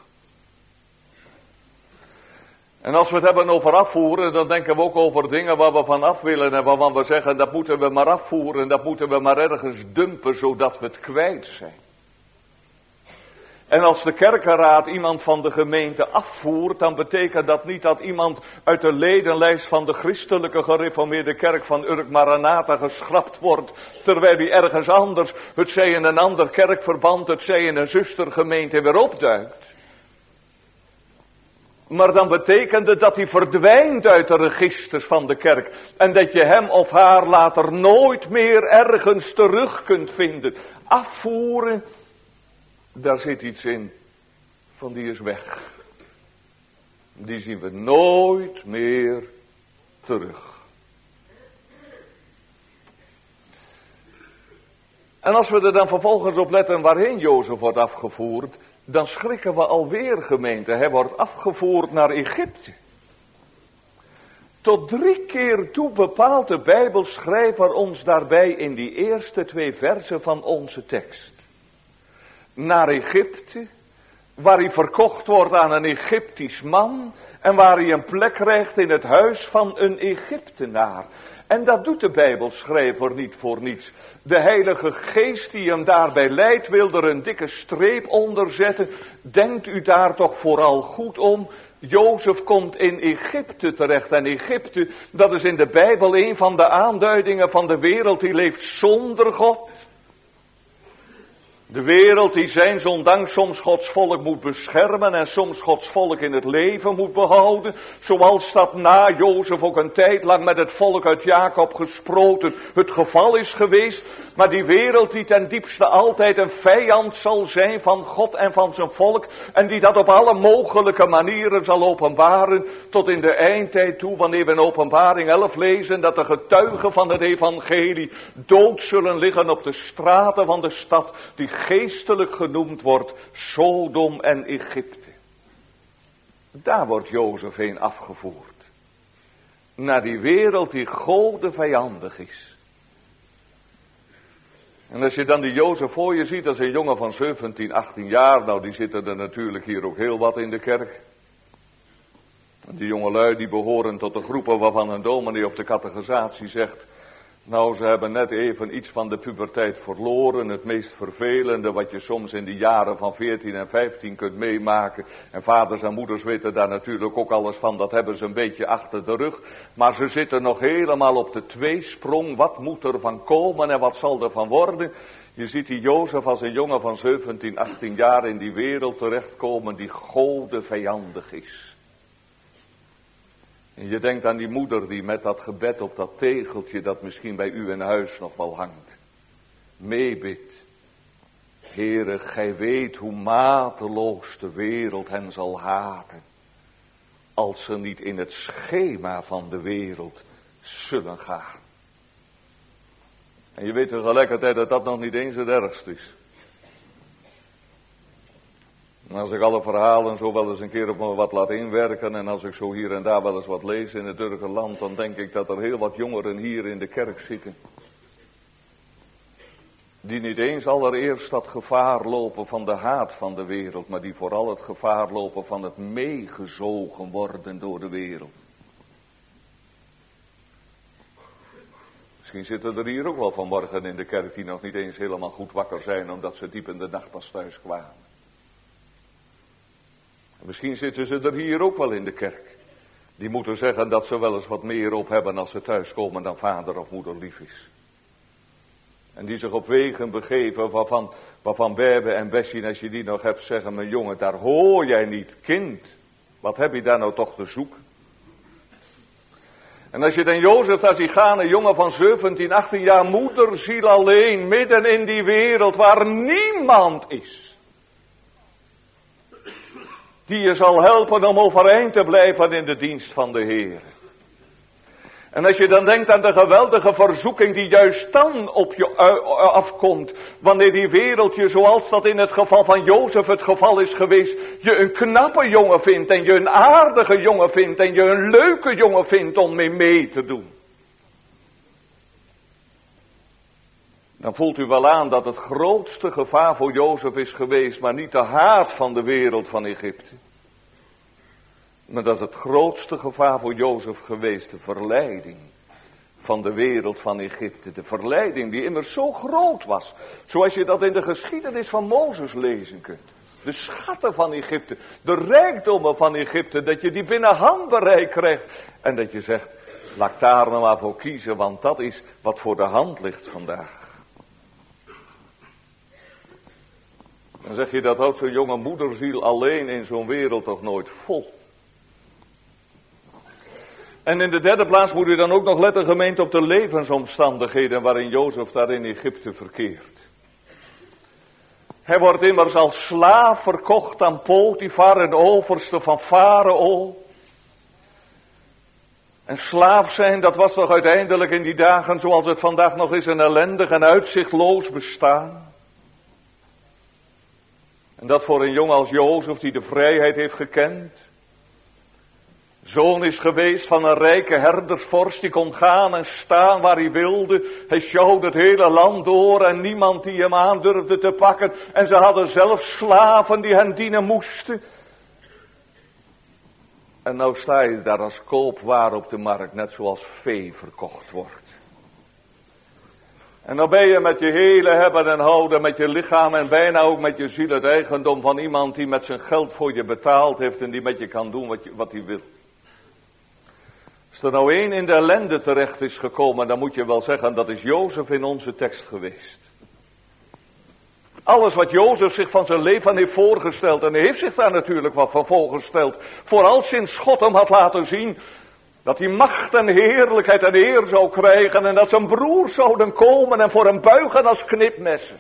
En als we het hebben over afvoeren, dan denken we ook over dingen waar we van af willen en waarvan we zeggen dat moeten we maar afvoeren, dat moeten we maar ergens dumpen zodat we het kwijt zijn. En als de kerkenraad iemand van de gemeente afvoert, dan betekent dat niet dat iemand uit de ledenlijst van de christelijke gereformeerde kerk van Urk Maranatha geschrapt wordt, terwijl hij ergens anders, het zij in een ander kerkverband, het zij in een zustergemeente weer opduikt. Maar dan betekent het dat hij verdwijnt uit de registers van de kerk. En dat je hem of haar later nooit meer ergens terug kunt vinden. Afvoeren, daar zit iets in van die is weg. Die zien we nooit meer terug. En als we er dan vervolgens op letten waarheen Jozef wordt afgevoerd, dan schrikken we alweer, gemeente. Hij wordt afgevoerd naar Egypte. Tot drie keer toe bepaalt de Bijbelschrijver ons daarbij in die eerste twee versen van onze tekst. Naar Egypte, waar hij verkocht wordt aan een Egyptisch man en waar hij een plek krijgt in het huis van een Egyptenaar. En dat doet de Bijbelschrijver niet voor niets. De Heilige Geest die hem daarbij leidt, wil er een dikke streep onder zetten. Denkt u daar toch vooral goed om. Jozef komt in Egypte terecht. En Egypte, dat is in de Bijbel een van de aanduidingen van de wereld die leeft zonder God. De wereld die zijn ondanks soms Gods volk moet beschermen en soms Gods volk in het leven moet behouden. Zoals dat na Jozef ook een tijd lang met het volk uit Jacob gesproten het geval is geweest. Maar die wereld die ten diepste altijd een vijand zal zijn van God en van zijn volk. En die dat op alle mogelijke manieren zal openbaren tot in de eindtijd toe. Wanneer we in Openbaring elf lezen dat de getuigen van het evangelie dood zullen liggen op de straten van de stad. Die geestelijk genoemd wordt Sodom en Egypte. Daar wordt Jozef heen afgevoerd. Naar die wereld die Gode vijandig is. En als je dan die Jozef voor je ziet als een jongen van zeventien, achttien jaar. Nou, die zitten er natuurlijk hier ook heel wat in de kerk. En die jongelui die behoren tot de groepen waarvan een dominee op de catechisatie zegt. Nou, ze hebben net even iets van de puberteit verloren. Het meest vervelende wat je soms in de jaren van veertien en vijftien kunt meemaken. En vaders en moeders weten daar natuurlijk ook alles van. Dat hebben ze een beetje achter de rug. Maar ze zitten nog helemaal op de tweesprong. Wat moet er van komen en wat zal er van worden? Je ziet die Jozef als een jongen van zeventien, achttien jaar in die wereld terechtkomen die Gode vijandig is. En je denkt aan die moeder die met dat gebed op dat tegeltje dat misschien bij u in huis nog wel hangt. Meebidt. Heere, gij weet hoe mateloos de wereld hen zal haten. Als ze niet in het schema van de wereld zullen gaan. En je weet tegelijkertijd dat dat nog niet eens het ergste is. En als ik alle verhalen zo wel eens een keer op me wat laat inwerken en als ik zo hier en daar wel eens wat lees in het Urkerland, dan denk ik dat er heel wat jongeren hier in de kerk zitten. Die niet eens allereerst dat gevaar lopen van de haat van de wereld, maar die vooral het gevaar lopen van het meegezogen worden door de wereld. Misschien zitten er hier ook wel vanmorgen in de kerk die nog niet eens helemaal goed wakker zijn omdat ze diep in de nacht pas thuis kwamen. Misschien zitten ze er hier ook wel in de kerk. Die moeten zeggen dat ze wel eens wat meer op hebben als ze thuiskomen dan vader of moeder lief is. En die zich op wegen begeven waarvan, waarvan Berbe en Bessie, als je die nog hebt, zeggen: mijn jongen, daar hoor jij niet, kind. Wat heb je daar nou toch te zoeken? En als je dan Jozef, als die gaan, een jongen van zeventien, achttien jaar, moederziel alleen, midden in die wereld waar niemand is. Die je zal helpen om overeind te blijven in de dienst van de Heer. En als je dan denkt aan de geweldige verzoeking die juist dan op je afkomt. Wanneer die wereld je, zoals dat in het geval van Jozef het geval is geweest, je een knappe jongen vindt en je een aardige jongen vindt en je een leuke jongen vindt om mee mee te doen. Dan voelt u wel aan dat het grootste gevaar voor Jozef is geweest, maar niet de haat van de wereld van Egypte. Maar dat is het grootste gevaar voor Jozef geweest, de verleiding van de wereld van Egypte. De verleiding die immers zo groot was, zoals je dat in de geschiedenis van Mozes lezen kunt. De schatten van Egypte, de rijkdommen van Egypte, dat je die binnen handbereik krijgt. En dat je zegt, laat ik daar nou maar voor kiezen, want dat is wat voor de hand ligt vandaag. Dan zeg je, dat houdt zo'n jonge moederziel alleen in zo'n wereld toch nooit vol. En in de derde plaats moet u dan ook nog letten, gemeente, op de levensomstandigheden waarin Jozef daar in Egypte verkeert. Hij wordt immers als slaaf verkocht aan Potifar, een overste van Farao. En slaaf zijn, dat was toch uiteindelijk in die dagen, zoals het vandaag nog is, een ellendig en uitzichtloos bestaan. En dat voor een jongen als Jozef, die de vrijheid heeft gekend. Zoon is geweest van een rijke herdersvorst, die kon gaan en staan waar hij wilde. Hij sjouwde het hele land door en niemand die hem aandurfde te pakken. En ze hadden zelfs slaven die hen dienen moesten. En nou sta je daar als koopwaar op de markt, net zoals vee verkocht wordt. En dan ben je met je hele hebben en houden, met je lichaam en bijna ook met je ziel het eigendom van iemand die met zijn geld voor je betaald heeft en die met je kan doen wat, je, wat hij wil. Als er nou één in de ellende terecht is gekomen, dan moet je wel zeggen, dat is Jozef in onze tekst geweest. Alles wat Jozef zich van zijn leven heeft voorgesteld, en hij heeft zich daar natuurlijk wat van voorgesteld, vooral sinds God hem had laten zien, dat hij macht en heerlijkheid en eer zou krijgen, en dat zijn broers zouden komen en voor hem buigen als knipmessen.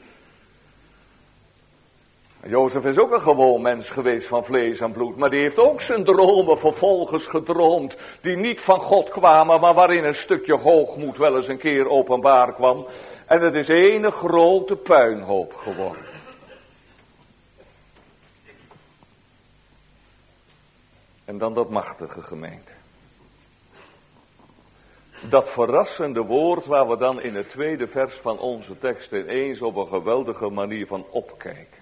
Jozef is ook een gewoon mens geweest van vlees en bloed, maar die heeft ook zijn dromen vervolgens gedroomd, die niet van God kwamen, maar waarin een stukje hoogmoed wel eens een keer openbaar kwam. En het is ene grote puinhoop geworden. En dan dat machtige gemeente. Dat verrassende woord waar we dan in het tweede vers van onze tekst ineens op een geweldige manier van opkijken.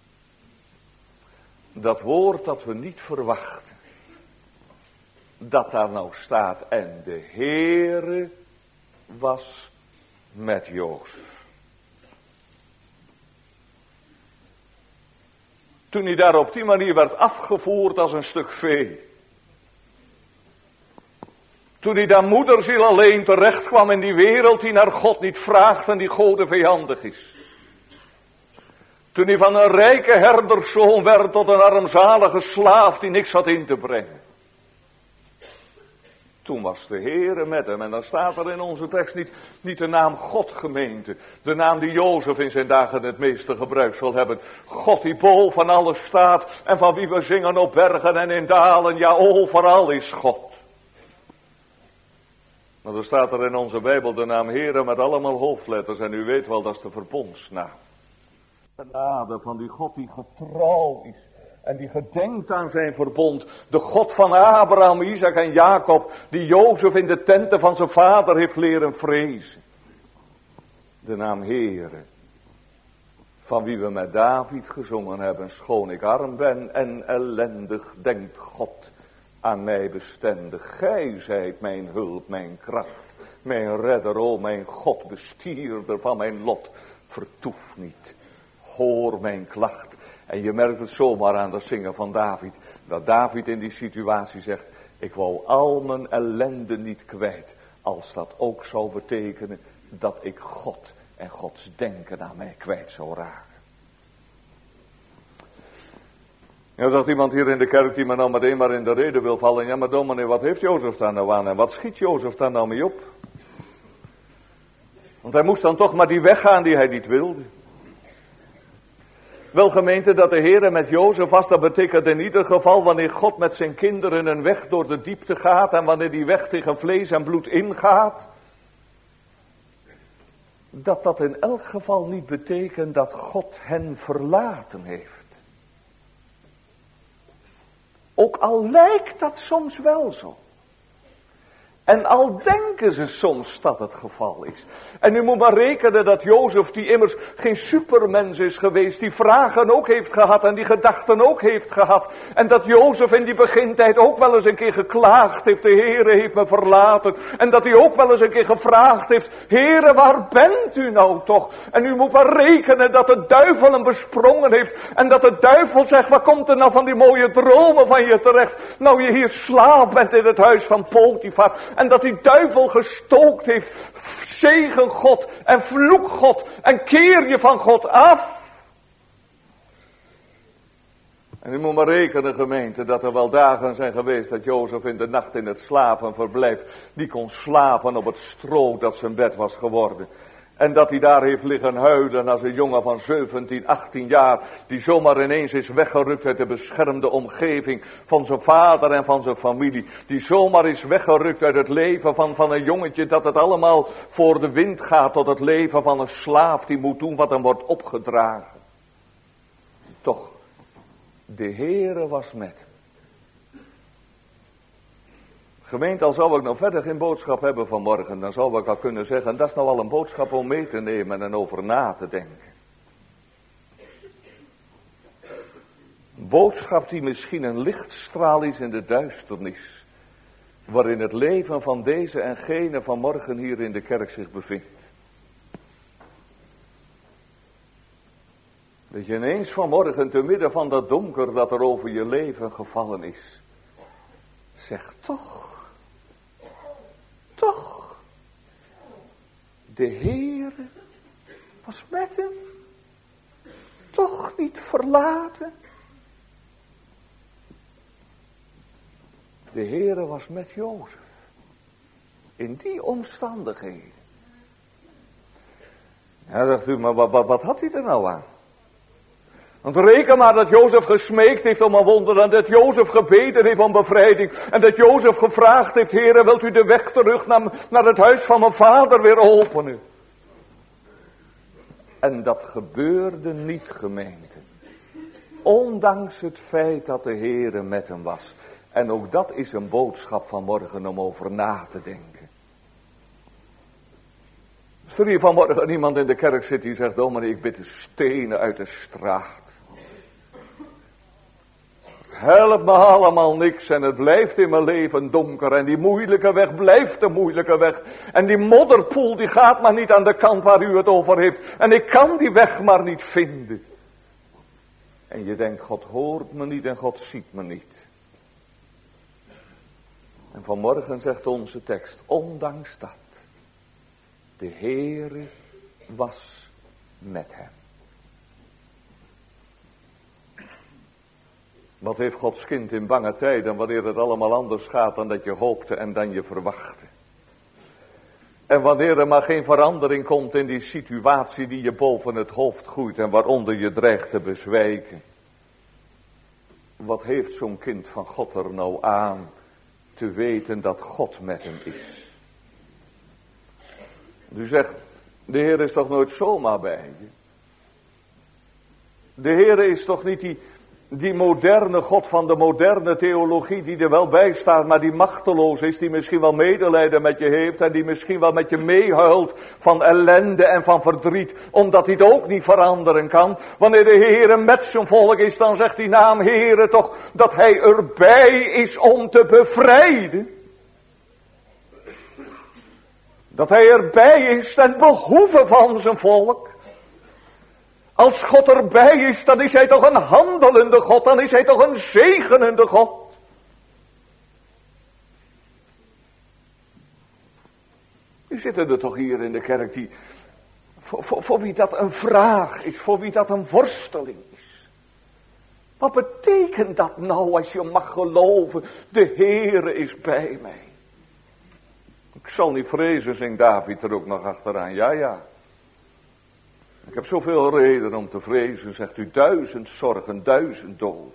Dat woord dat we niet verwachten. Dat daar nou staat, en de Heere was met Jozef. Toen hij daar op die manier werd afgevoerd als een stuk vee. Toen hij daar moederziel alleen terecht kwam in die wereld die naar God niet vraagt en die Gode vijandig is. Toen hij van een rijke herderszoon werd tot een armzalige slaaf die niks had in te brengen. Toen was de Heere met hem. En dan staat er in onze tekst niet, niet de naam God gemeente. De naam die Jozef in zijn dagen het meeste gebruikt zal hebben. God die boven alles staat. En van wie we zingen op bergen en in dalen. Ja, overal is God. Maar dan staat er in onze Bijbel de naam Heere met allemaal hoofdletters. En u weet wel, dat is de verbondsnaam. De genade van die God die getrouw is. En die gedenkt aan zijn verbond. De God van Abraham, Isaac en Jacob. Die Jozef in de tenten van zijn vader heeft leren vrezen. De naam Heere. Van wie we met David gezongen hebben. Schoon ik arm ben en ellendig, denkt God aan mij bestendig. Gij zijt mijn hulp, mijn kracht. Mijn redder, o mijn God, bestierder van mijn lot. Vertoef niet. Hoor mijn klacht. En je merkt het zomaar aan dat zingen van David. Dat David in die situatie zegt. Ik wou al mijn ellende niet kwijt. Als dat ook zou betekenen dat ik God en Gods denken aan mij kwijt zou raken. Ja, zegt iemand hier in de kerk die me nou meteen maar in de rede wil vallen. Ja, maar dominee, wat heeft Jozef daar nou aan? En wat schiet Jozef daar nou mee op? Want hij moest dan toch maar die weg gaan die hij niet wilde. Wel gemeente, dat de Heere met Jozef was, dat betekent in ieder geval wanneer God met zijn kinderen een weg door de diepte gaat en wanneer die weg tegen vlees en bloed ingaat, dat dat in elk geval niet betekent dat God hen verlaten heeft. Ook al lijkt dat soms wel zo. En al denken ze soms dat het geval is. En u moet maar rekenen dat Jozef, die immers geen supermens is geweest, die vragen ook heeft gehad en die gedachten ook heeft gehad. En dat Jozef in die begintijd ook wel eens een keer geklaagd heeft, de Heere heeft me verlaten. En dat hij ook wel eens een keer gevraagd heeft, Heere, waar bent u nou toch? En u moet maar rekenen dat de duivel hem besprongen heeft. En dat de duivel zegt, wat komt er nou van die mooie dromen van je terecht? Nou je hier slaaf bent in het huis van Potifar. En dat die duivel gestookt heeft, zegen God en vloek God en keer je van God af. En u moet maar rekenen, gemeente, dat er wel dagen zijn geweest dat Jozef in de nacht in het slavenverblijf niet kon slapen op het stro dat zijn bed was geworden. En dat hij daar heeft liggen huilen als een jongen van zeventien, achttien jaar, die zomaar ineens is weggerukt uit de beschermde omgeving van zijn vader en van zijn familie. Die zomaar is weggerukt uit het leven van, van een jongetje dat het allemaal voor de wind gaat, tot het leven van een slaaf die moet doen wat hem wordt opgedragen. Toch, de Heere was met hem. Gemeente, al zou ik nog verder geen boodschap hebben vanmorgen, dan zou ik al kunnen zeggen, dat is nou al een boodschap om mee te nemen en over na te denken. Een boodschap die misschien een lichtstraal is in de duisternis, waarin het leven van deze en gene vanmorgen hier in de kerk zich bevindt. Dat je ineens vanmorgen te midden van dat donker dat er over je leven gevallen is, zegt toch, toch, de Heere was met hem, toch niet verlaten. De Heere was met Jozef, in die omstandigheden. Ja, zegt u, maar wat, wat, wat had hij er nou aan? Want reken maar dat Jozef gesmeekt heeft om een wonder. En dat Jozef gebeden heeft om bevrijding. En dat Jozef gevraagd heeft, Heere, wilt u de weg terug naar, naar het huis van mijn vader weer openen? En dat gebeurde niet, gemeente. Ondanks het feit dat de Heere met hem was. En ook dat is een boodschap van morgen om over na te denken. Als er hier vanmorgen iemand in de kerk zit die zegt, dominee, ik bid de stenen uit de straat. Het helpt me allemaal niks en het blijft in mijn leven donker. En die moeilijke weg blijft een moeilijke weg. En die modderpoel die gaat maar niet aan de kant waar u het over heeft. En ik kan die weg maar niet vinden. En je denkt, God hoort me niet en God ziet me niet. En vanmorgen zegt onze tekst, ondanks dat. De Heere was met hem. Wat heeft Gods kind in bange tijden, wanneer het allemaal anders gaat dan dat je hoopte en dan je verwachtte. En wanneer er maar geen verandering komt in die situatie die je boven het hoofd groeit en waaronder je dreigt te bezwijken. Wat heeft zo'n kind van God er nou aan te weten dat God met hem is? U zegt, de Heer is toch nooit zomaar bij je? De Heer is toch niet die, die moderne God van de moderne theologie die er wel bij staat, maar die machteloos is, die misschien wel medelijden met je heeft en die misschien wel met je meehuilt van ellende en van verdriet, omdat hij het ook niet veranderen kan. Wanneer de Heer met zijn volk is, dan zegt die naam Heere toch dat hij erbij is om te bevrijden. Dat hij erbij is ten behoeve van zijn volk. Als God erbij is, dan is hij toch een handelende God. Dan is hij toch een zegenende God. Nu zitten er toch hier in de kerk die, voor, voor, voor wie dat een vraag is, voor wie dat een worsteling is. Wat betekent dat nou als je mag geloven, de Heere is bij mij? Ik zal niet vrezen, zingt David er ook nog achteraan. Ja, ja. Ik heb zoveel reden om te vrezen, zegt u, duizend zorgen, duizend doden.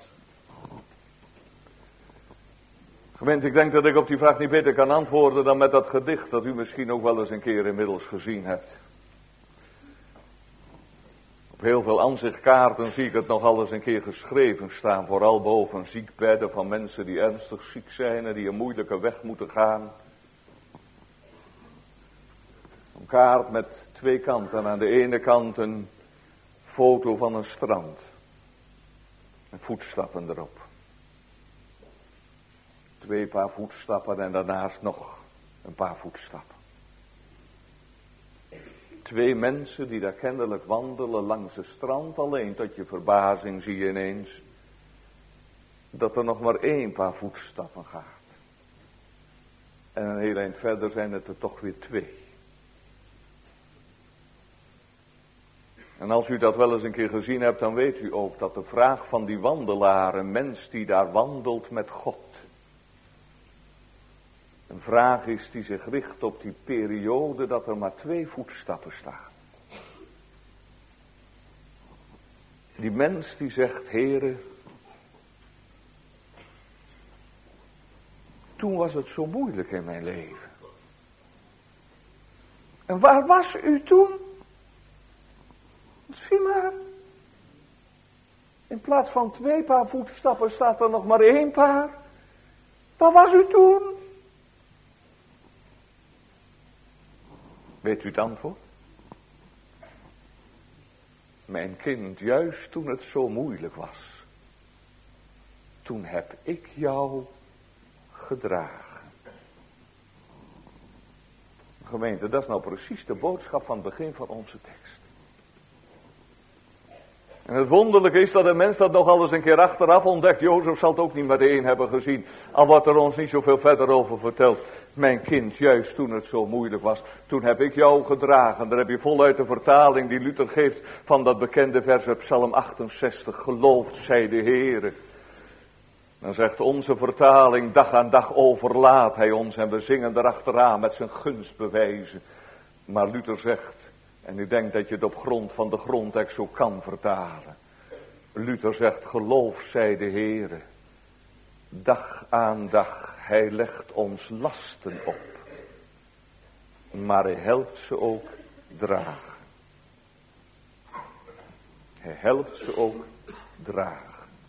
Gemeente, ik denk dat ik op die vraag niet beter kan antwoorden dan met dat gedicht dat u misschien ook wel eens een keer inmiddels gezien hebt. Op heel veel aanzichtkaarten zie ik het nog alles een keer geschreven staan, vooral boven ziekbedden van mensen die ernstig ziek zijn en die een moeilijke weg moeten gaan. kaart met twee kanten. Aan de ene kant een foto van een strand. En voetstappen erop. Twee paar voetstappen en daarnaast nog een paar voetstappen. Twee mensen die daar kennelijk wandelen langs het strand. Alleen tot je verbazing zie je ineens dat er nog maar één paar voetstappen gaat. En een heel eind verder zijn het er toch weer twee. En als u dat wel eens een keer gezien hebt, dan weet u ook dat de vraag van die wandelaar, een mens die daar wandelt met God, een vraag is die zich richt op die periode dat er maar twee voetstappen staan. Die mens die zegt, Heere, toen was het zo moeilijk in mijn leven. En waar was u toen? Zie maar. In plaats van twee paar voetstappen staat er nog maar één paar. Waar was u toen? Weet u het antwoord? Mijn kind, juist toen het zo moeilijk was, toen heb ik jou gedragen. Gemeente, dat is nou precies de boodschap van het begin van onze tekst. En het wonderlijke is dat een mens dat nog alles een keer achteraf ontdekt. Jozef zal het ook niet meteen hebben gezien. Al wordt er ons niet zoveel verder over verteld. Mijn kind, juist toen het zo moeilijk was, toen heb ik jou gedragen. Daar heb je voluit de vertaling die Luther geeft van dat bekende vers uit Psalm achtenzestig. Geloofd zij de Heere. Dan zegt onze vertaling, dag aan dag overlaat hij ons. En we zingen erachteraan met zijn gunstbewijzen. Maar Luther zegt, en ik denk dat je het op grond van de grondtekst zo kan vertalen. Luther zegt, geloof zij de Heere. Dag aan dag, hij legt ons lasten op. Maar hij helpt ze ook dragen. Hij helpt ze ook dragen.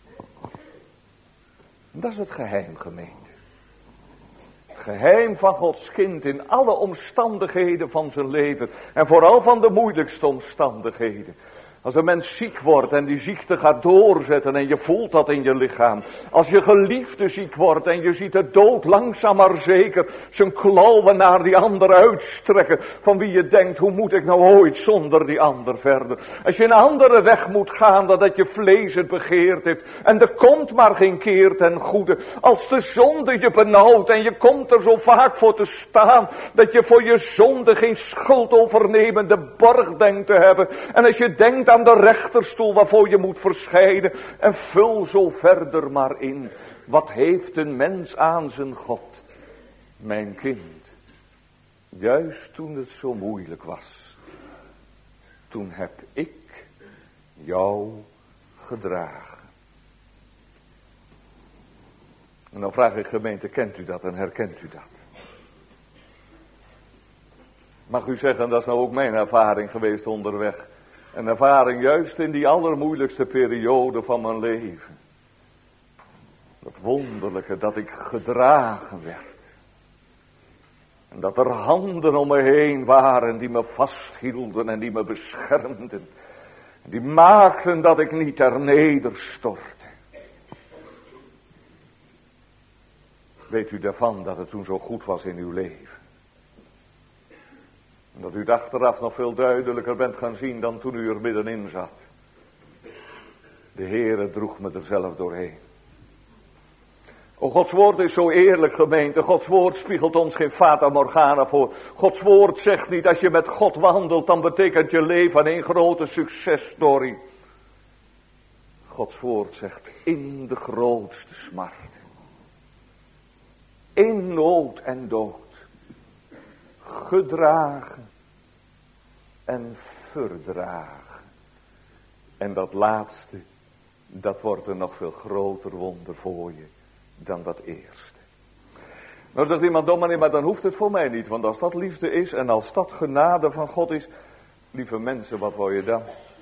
Dat is het geheim, gemeente. Het geheim van Gods kind in alle omstandigheden van zijn leven. En vooral van de moeilijkste omstandigheden. Als een mens ziek wordt en die ziekte gaat doorzetten en je voelt dat in je lichaam. Als je geliefde ziek wordt en je ziet de dood langzaam maar zeker zijn klauwen naar die ander uitstrekken. Van wie je denkt, hoe moet ik nou ooit zonder die ander verder? Als je een andere weg moet gaan dan dat je vlees het begeerd heeft. En er komt maar geen keer ten goede. Als de zonde je benauwt en je komt er zo vaak voor te staan. Dat je voor je zonde geen schuldovernemende borg denkt te hebben. En als je denkt aan de rechterstoel waarvoor je moet verschijnen. En vul zo verder maar in. Wat heeft een mens aan zijn God? Mijn kind. Juist toen het zo moeilijk was. Toen heb ik jou gedragen. En dan vraag ik gemeente, kent u dat en herkent u dat? Mag u zeggen, dat is nou ook mijn ervaring geweest onderweg. Een ervaring juist in die allermoeilijkste periode van mijn leven. Dat wonderlijke dat ik gedragen werd. En dat er handen om me heen waren die me vasthielden en die me beschermden. Die maakten dat ik niet ternederstortte. Weet u daarvan dat het toen zo goed was in uw leven? En dat u het achteraf nog veel duidelijker bent gaan zien dan toen u er middenin zat. De Heere droeg me er zelf doorheen. O, Gods woord is zo eerlijk, gemeente. Gods woord spiegelt ons geen fata morgana voor. Gods woord zegt niet, als je met God wandelt, dan betekent je leven een grote successtory. Gods woord zegt, in de grootste smart. In nood en dood. Gedragen en verdragen. En dat laatste, dat wordt een nog veel groter wonder voor je dan dat eerste. Nou zegt iemand, dominee, maar dan hoeft het voor mij niet. Want als dat liefde is en als dat genade van God is, lieve mensen, wat wil je dan?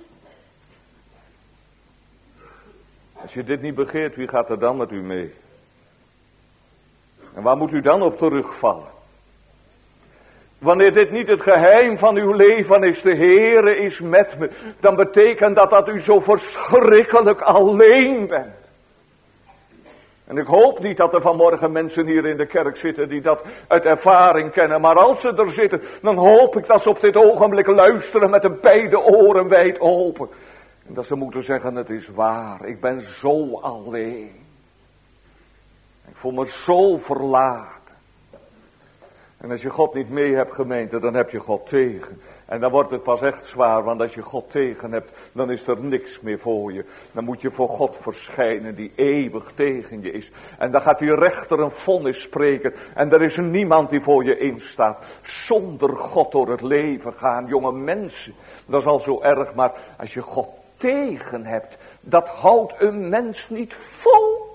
Als je dit niet begeert, wie gaat er dan met u mee? En waar moet u dan op terugvallen? Wanneer dit niet het geheim van uw leven is, de Heere is met me, dan betekent dat dat u zo verschrikkelijk alleen bent. En ik hoop niet dat er vanmorgen mensen hier in de kerk zitten die dat uit ervaring kennen. Maar als ze er zitten, dan hoop ik dat ze op dit ogenblik luisteren met de beide oren wijd open. En dat ze moeten zeggen, het is waar, ik ben zo alleen. Ik voel me zo verlaten. En als je God niet mee hebt, gemeente, dan heb je God tegen. En dan wordt het pas echt zwaar, want als je God tegen hebt, dan is er niks meer voor je. Dan moet je voor God verschijnen die eeuwig tegen je is. En dan gaat die rechter een vonnis spreken. En er is niemand die voor je instaat. Zonder God door het leven gaan, jonge mensen. Dat is al zo erg, maar als je God tegen hebt, dat houdt een mens niet vol.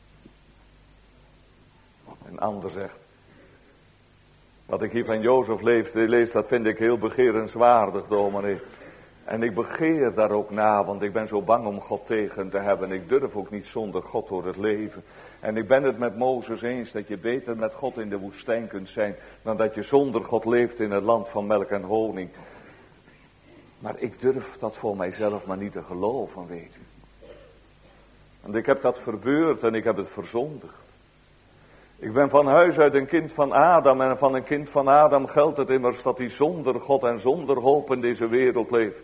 Een ander zegt, wat ik hier van Jozef lees, dat vind ik heel begerenswaardig, dominee. En ik begeer daar ook na, want ik ben zo bang om God tegen te hebben. Ik durf ook niet zonder God door het leven. En ik ben het met Mozes eens dat je beter met God in de woestijn kunt zijn, dan dat je zonder God leeft in het land van melk en honing. Maar ik durf dat voor mijzelf maar niet te geloven, weet u. Want ik heb dat verbeurd en ik heb het verzondigd. Ik ben van huis uit een kind van Adam en van een kind van Adam geldt het immers dat hij zonder God en zonder hoop in deze wereld leeft.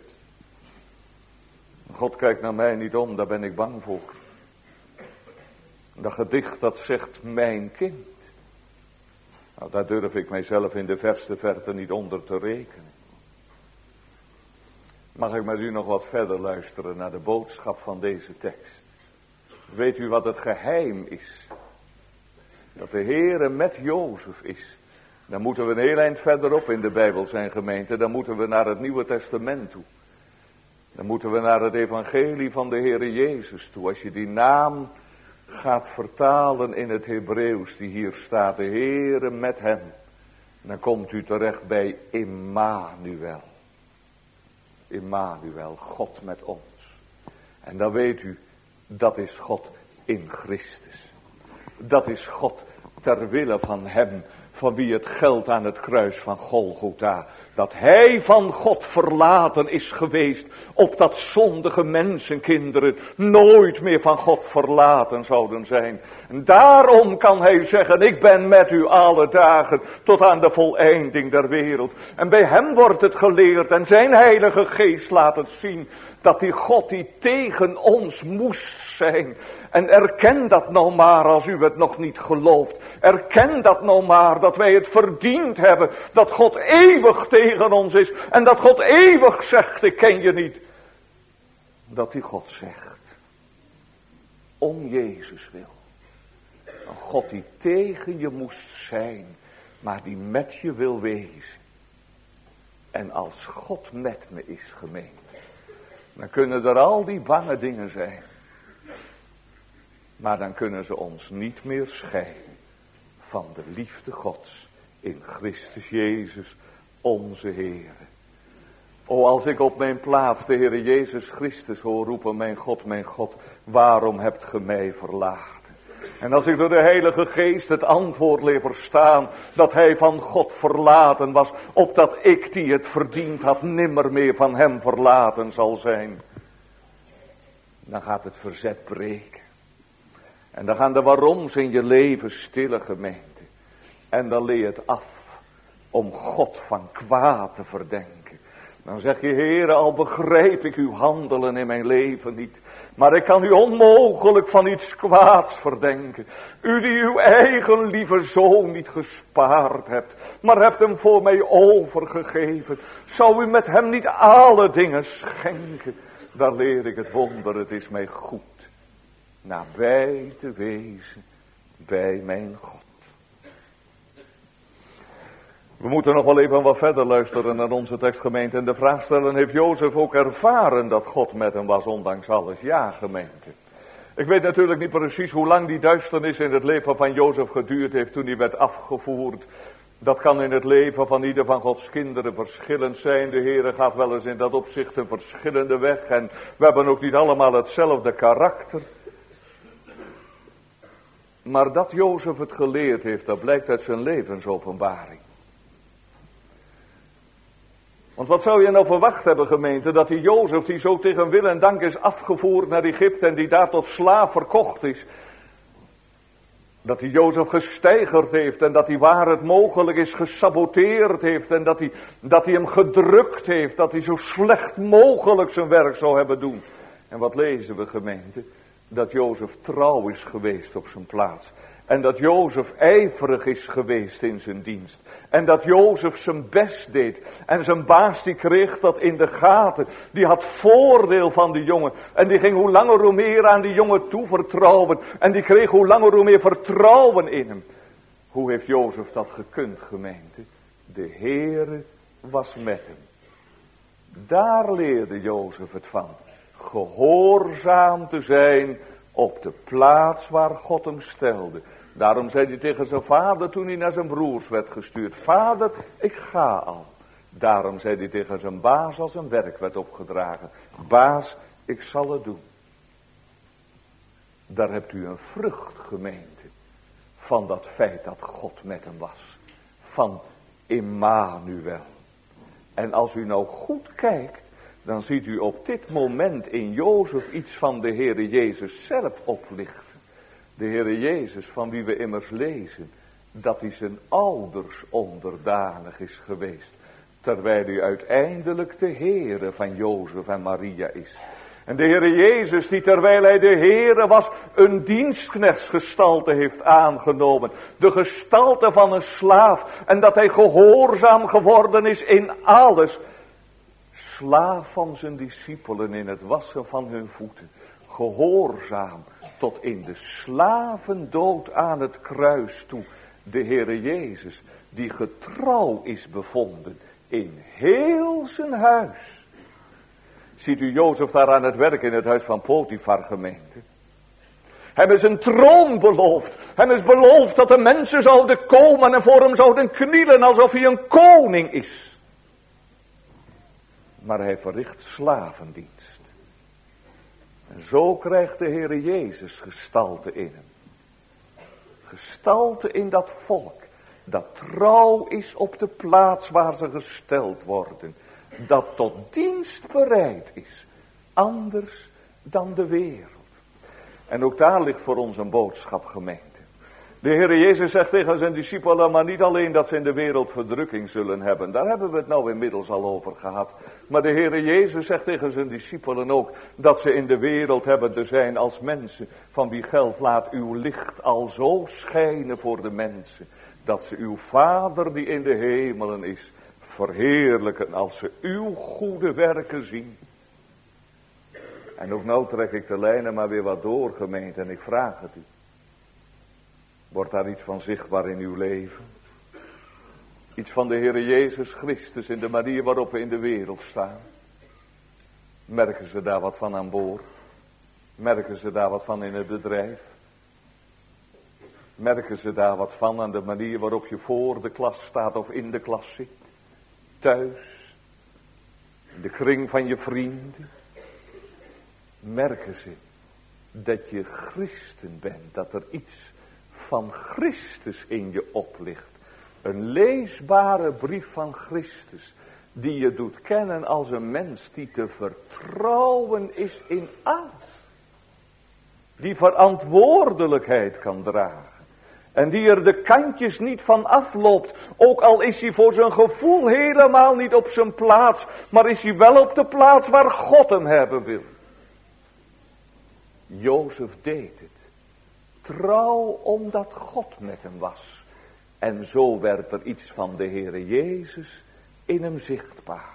God kijkt naar mij niet om, daar ben ik bang voor. Dat gedicht dat zegt mijn kind. Nou, daar durf ik mijzelf in de verste verte niet onder te rekenen. Mag ik met u nog wat verder luisteren naar de boodschap van deze tekst? Weet u wat het geheim is? Dat de Heere met Jozef is. Dan moeten we een heel eind verderop in de Bijbel zijn, gemeente. Dan moeten we naar het Nieuwe Testament toe. Dan moeten we naar het evangelie van de Heere Jezus toe. Als je die naam gaat vertalen in het Hebreeuws die hier staat. De Heere met hem. Dan komt u terecht bij Immanuel. Immanuel, God met ons. En dan weet u, dat is God in Christus. Dat is God ter wille van hem, van wie het geld aan het kruis van Golgotha. Dat hij van God verlaten is geweest, opdat zondige mensenkinderen nooit meer van God verlaten zouden zijn. En daarom kan hij zeggen, ik ben met u alle dagen tot aan de voleinding der wereld. En bij hem wordt het geleerd en zijn heilige geest laat het zien, dat die God die tegen ons moest zijn. En erken dat nou maar als u het nog niet gelooft. Erken dat nou maar dat wij het verdiend hebben. Dat God eeuwig tegen ons is. En dat God eeuwig zegt, ik ken je niet. Dat die God zegt. Om Jezus wil. Een God die tegen je moest zijn. Maar die met je wil wezen. En als God met me is, gemeente. Dan kunnen er al die bange dingen zijn. Maar dan kunnen ze ons niet meer scheiden van de liefde Gods in Christus Jezus onze Heer. O, als ik op mijn plaats de Heer Jezus Christus hoor roepen, mijn God, mijn God, waarom hebt ge mij verlaten? En als ik door de Heilige Geest het antwoord leer verstaan, dat hij van God verlaten was, opdat ik die het verdiend had, nimmer meer van hem verlaten zal zijn. Dan gaat het verzet breken. En dan gaan de waaroms in je leven stille, gemeente. En dan leer je het af om God van kwaad te verdenken. Dan zeg je, Heere, al begrijp ik uw handelen in mijn leven niet. Maar ik kan u onmogelijk van iets kwaads verdenken. U die uw eigen lieve zoon niet gespaard hebt, maar hebt hem voor mij overgegeven. Zou u met hem niet alle dingen schenken? Daar leer ik het wonder, het is mij goed nabij te wezen bij mijn God. We moeten nog wel even wat verder luisteren naar onze tekstgemeente. En de vraag stellen, heeft Jozef ook ervaren dat God met hem was, ondanks alles? Ja, gemeente. Ik weet natuurlijk niet precies hoe lang die duisternis in het leven van Jozef geduurd heeft toen hij werd afgevoerd. Dat kan in het leven van ieder van Gods kinderen verschillend zijn. De Heere gaat wel eens in dat opzicht een verschillende weg. En we hebben ook niet allemaal hetzelfde karakter. Maar dat Jozef het geleerd heeft, dat blijkt uit zijn levensopenbaring. Want wat zou je nou verwacht hebben, gemeente, dat die Jozef, die zo tegen wil en dank is afgevoerd naar Egypte en die daar tot slaaf verkocht is, dat die Jozef gesteigerd heeft en dat hij waar het mogelijk is gesaboteerd heeft en dat hij, dat hij hem gedrukt heeft, dat hij zo slecht mogelijk zijn werk zou hebben doen. En wat lezen we, gemeente? Dat Jozef trouw is geweest op zijn plaats. En dat Jozef ijverig is geweest in zijn dienst. En dat Jozef zijn best deed. En zijn baas die kreeg dat in de gaten. Die had voordeel van die jongen. En die ging hoe langer hoe meer aan die jongen toevertrouwen. En die kreeg hoe langer hoe meer vertrouwen in hem. Hoe heeft Jozef dat gekund, gemeente? De Heere was met hem. Daar leerde Jozef het van. Gehoorzaam te zijn op de plaats waar God hem stelde. Daarom zei hij tegen zijn vader toen hij naar zijn broers werd gestuurd: Vader, ik ga al. Daarom zei hij tegen zijn baas als een werk werd opgedragen: Baas, ik zal het doen. Daar hebt u een vrucht, gemeente, van dat feit dat God met hem was. Van Immanuel. En als u nou goed kijkt, dan ziet u op dit moment in Jozef iets van de Heere Jezus zelf oplichten. De Heere Jezus, van wie we immers lezen dat hij zijn ouders onderdanig is geweest, terwijl hij uiteindelijk de Heere van Jozef en Maria is. En de Heere Jezus, die terwijl hij de Heere was, een dienstknechtsgestalte heeft aangenomen. De gestalte van een slaaf. En dat hij gehoorzaam geworden is in alles. Slaaf van zijn discipelen in het wassen van hun voeten. Gehoorzaam tot in de slavendood aan het kruis toe. De Heere Jezus, die getrouw is bevonden in heel zijn huis. Ziet u Jozef daar aan het werk in het huis van Potifar, gemeente? Hem is een troon beloofd. Hem is beloofd dat de mensen zouden komen en voor hem zouden knielen alsof hij een koning is. Maar hij verricht slavendienst. En zo krijgt de Heere Jezus gestalte in hem. Gestalte in dat volk. Dat trouw is op de plaats waar ze gesteld worden. Dat tot dienst bereid is. Anders dan de wereld. En ook daar ligt voor ons een boodschap, gemeente. De Heere Jezus zegt tegen zijn discipelen, maar niet alleen dat ze in de wereld verdrukking zullen hebben. Daar hebben we het nou inmiddels al over gehad. Maar de Heere Jezus zegt tegen zijn discipelen ook dat ze in de wereld hebben te zijn als mensen van wie geldt: laat uw licht al zo schijnen voor de mensen, dat ze uw Vader die in de hemelen is verheerlijken als ze uw goede werken zien. En ook nou trek ik de lijnen maar weer wat door, gemeente, en ik vraag het u. Wordt daar iets van zichtbaar in uw leven? Iets van de Heere Jezus Christus in de manier waarop we in de wereld staan? Merken ze daar wat van aan boord? Merken ze daar wat van in het bedrijf? Merken ze daar wat van aan de manier waarop je voor de klas staat of in de klas zit? Thuis? In de kring van je vrienden? Merken ze dat je christen bent, dat er iets van Christus in je oplicht. Een leesbare brief van Christus, die je doet kennen als een mens die te vertrouwen is in alles. Die verantwoordelijkheid kan dragen. En die er de kantjes niet van afloopt. Ook al is hij voor zijn gevoel helemaal niet op zijn plaats, maar is hij wel op de plaats waar God hem hebben wil. Jozef deed het. Trouw omdat God met hem was. En zo werd er iets van de Heere Jezus in hem zichtbaar.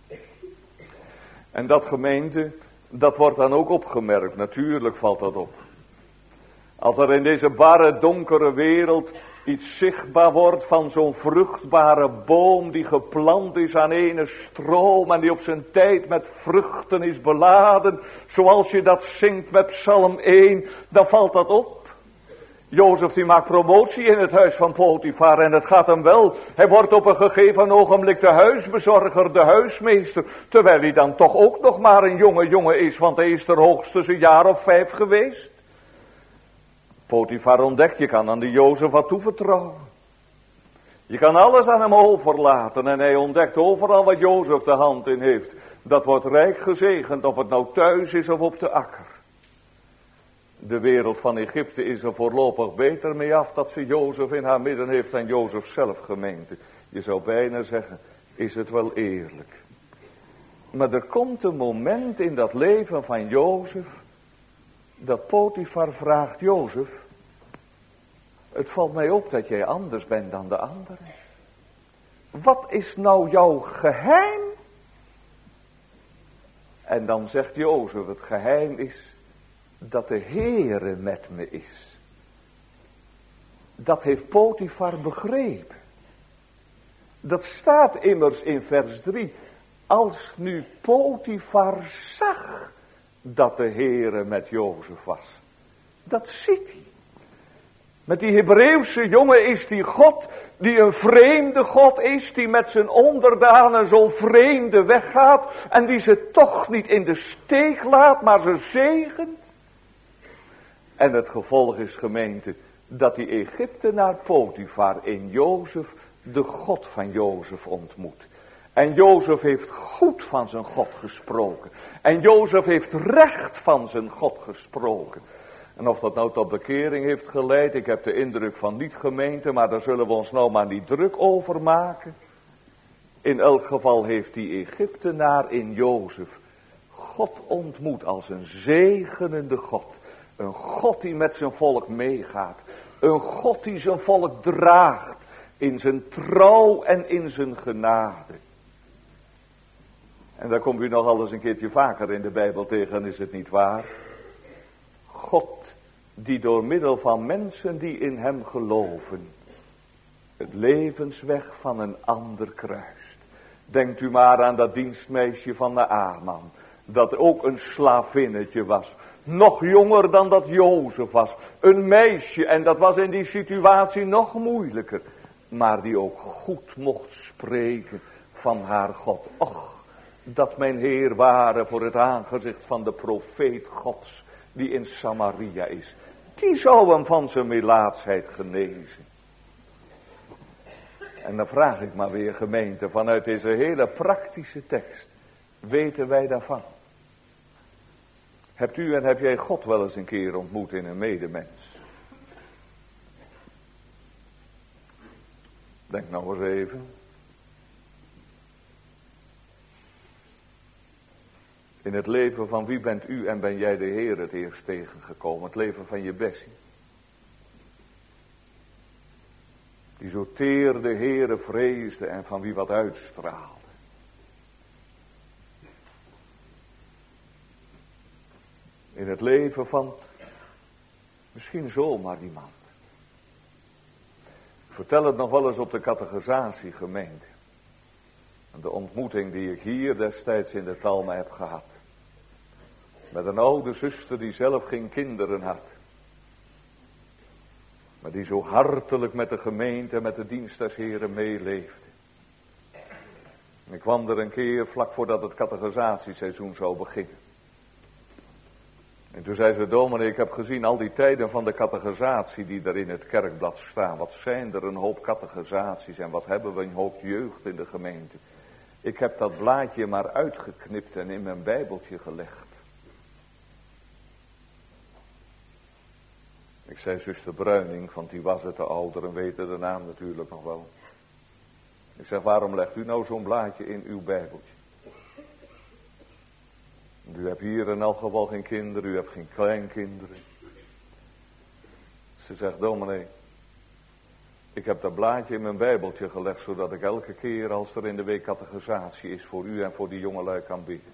En dat, gemeente, dat wordt dan ook opgemerkt. Natuurlijk valt dat op. Als er in deze barre, donkere wereld iets zichtbaar wordt van zo'n vruchtbare boom die geplant is aan ene stroom en die op zijn tijd met vruchten is beladen, zoals je dat zingt met Psalm één, dan valt dat op. Jozef die maakt promotie in het huis van Potifar en het gaat hem wel. Hij wordt op een gegeven ogenblik de huisbezorger, de huismeester, terwijl hij dan toch ook nog maar een jonge jongen is, want hij is er hoogstens een jaar of vijf geweest. Potifar ontdekt, je kan aan die Jozef wat toevertrouwen. Je kan alles aan hem overlaten en hij ontdekt overal wat Jozef de hand in heeft. Dat wordt rijk gezegend, of het nou thuis is of op de akker. De wereld van Egypte is er voorlopig beter mee af dat ze Jozef in haar midden heeft dan Jozef zelf gemeente. Je zou bijna zeggen, is het wel eerlijk. Maar er komt een moment in dat leven van Jozef, dat Potifar vraagt, Jozef, het valt mij op dat jij anders bent dan de anderen. Wat is nou jouw geheim? En dan zegt Jozef, het geheim is dat de Heere met me is. Dat heeft Potifar begrepen. Dat staat immers in vers drie. Als nu Potifar zag dat de Heere met Jozef was. Dat ziet hij. Met die Hebreeuwse jongen is die God, die een vreemde God is, die met zijn onderdanen zo'n vreemde weg gaat en die ze toch niet in de steek laat, maar ze zegent. En het gevolg is, gemeente, dat die Egyptenaar Potifar in Jozef de God van Jozef ontmoet. En Jozef heeft goed van zijn God gesproken. En Jozef heeft recht van zijn God gesproken. En of dat nou tot bekering heeft geleid, ik heb de indruk van niet, gemeente, maar daar zullen we ons nou maar niet druk over maken. In elk geval heeft die Egyptenaar in Jozef God ontmoet als een zegenende God. Een God die met zijn volk meegaat. Een God die zijn volk draagt in zijn trouw en in zijn genade. En daar komt u nog alles een keertje vaker in de Bijbel tegen, is het niet waar? God die door middel van mensen die in hem geloven het levensweg van een ander kruist. Denkt u maar aan dat dienstmeisje van Naaman, dat ook een slavinnetje was. Nog jonger dan dat Jozef was. Een meisje, en dat was in die situatie nog moeilijker. Maar die ook goed mocht spreken van haar God. Och, dat mijn Heer ware voor het aangezicht van de profeet Gods die in Samaria is. Die zou hem van zijn melaatsheid genezen. En dan vraag ik maar weer, gemeente, vanuit deze hele praktische tekst, weten wij daarvan? Hebt u en heb jij God wel eens een keer ontmoet in een medemens? Denk nou eens even. In het leven van wie bent u en ben jij de Heer het eerst tegengekomen? Het leven van je Bessie. Die zo teer de Heere vreesde en van wie wat uitstraalde. In het leven van misschien zomaar iemand. Ik vertel het nog wel eens op de catechisatie-gemeente. De ontmoeting die ik hier destijds in de Talma heb gehad. Met een oude zuster die zelf geen kinderen had. Maar die zo hartelijk met de gemeente en met de dienst des Heren meeleefde. En ik kwam er een keer vlak voordat het catechisatieseizoen zou beginnen. En toen zei ze, dominee, ik heb gezien al die tijden van de catechisatie die er in het kerkblad staan. Wat zijn er een hoop catechisaties en wat hebben we een hoop jeugd in de gemeente. Ik heb dat blaadje maar uitgeknipt en in mijn bijbeltje gelegd. Ik zei zuster Bruining, want die was het, de ouderen weten de naam natuurlijk nog wel. Ik zeg, waarom legt u nou zo'n blaadje in uw bijbeltje? U hebt hier in elk geval geen kinderen, u hebt geen kleinkinderen. Ze zegt, dominee, ik heb dat blaadje in mijn bijbeltje gelegd, zodat ik elke keer als er in de week catechisatie is voor u en voor die jongelui kan bidden.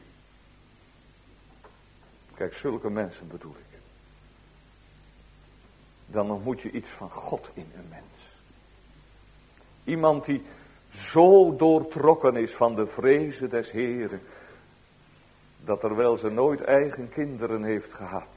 Kijk, zulke mensen bedoel ik. Dan ontmoet je iets van God in een mens. Iemand die zo doortrokken is van de vrezen des Heren, dat terwijl ze nooit eigen kinderen heeft gehad,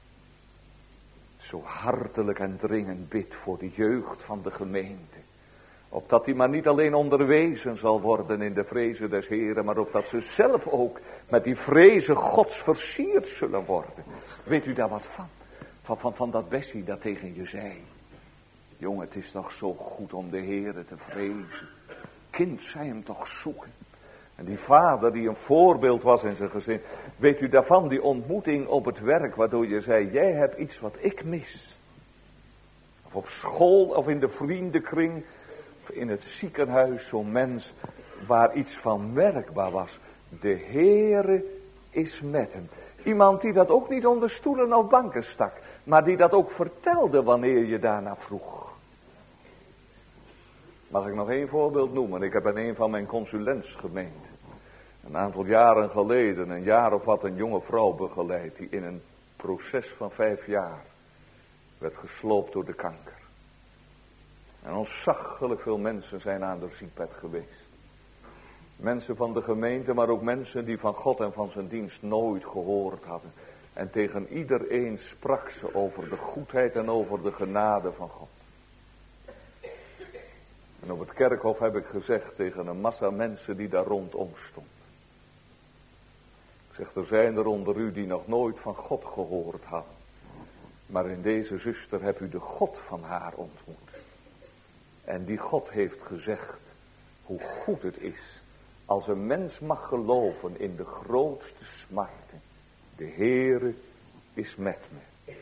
zo hartelijk en dringend bidt voor de jeugd van de gemeente. Opdat die maar niet alleen onderwezen zal worden in de vrezen des Heren, maar opdat ze zelf ook met die vrezen Gods versierd zullen worden. Weet u daar wat van? Van, van, van dat Bessie dat tegen je zei. Jongen, het is nog zo goed om de Heere te vrezen. Kind, zij hem toch zoeken. En die vader die een voorbeeld was in zijn gezin. Weet u daarvan, die ontmoeting op het werk, waardoor je zei, jij hebt iets wat ik mis. Of op school, of in de vriendenkring, of in het ziekenhuis, zo'n mens waar iets van merkbaar was. De Heere is met hem. Iemand die dat ook niet onder stoelen of banken stak, maar die dat ook vertelde wanneer je daarna vroeg. Mag ik nog één voorbeeld noemen? Ik heb in een van mijn consulentsgemeenten een aantal jaren geleden, een jaar of wat, een jonge vrouw begeleid die in een proces van vijf jaar werd gesloopt door de kanker. En ontzaglijk veel mensen zijn aan de ziekbed geweest. Mensen van de gemeente, maar ook mensen die van God en van zijn dienst nooit gehoord hadden. En tegen iedereen sprak ze over de goedheid en over de genade van God. En op het kerkhof heb ik gezegd tegen een massa mensen die daar rondom stond. Ik zeg, er zijn er onder u die nog nooit van God gehoord hadden. Maar in deze zuster heb u de God van haar ontmoet. En die God heeft gezegd hoe goed het is als een mens mag geloven in de grootste smarten. De Heere is met me.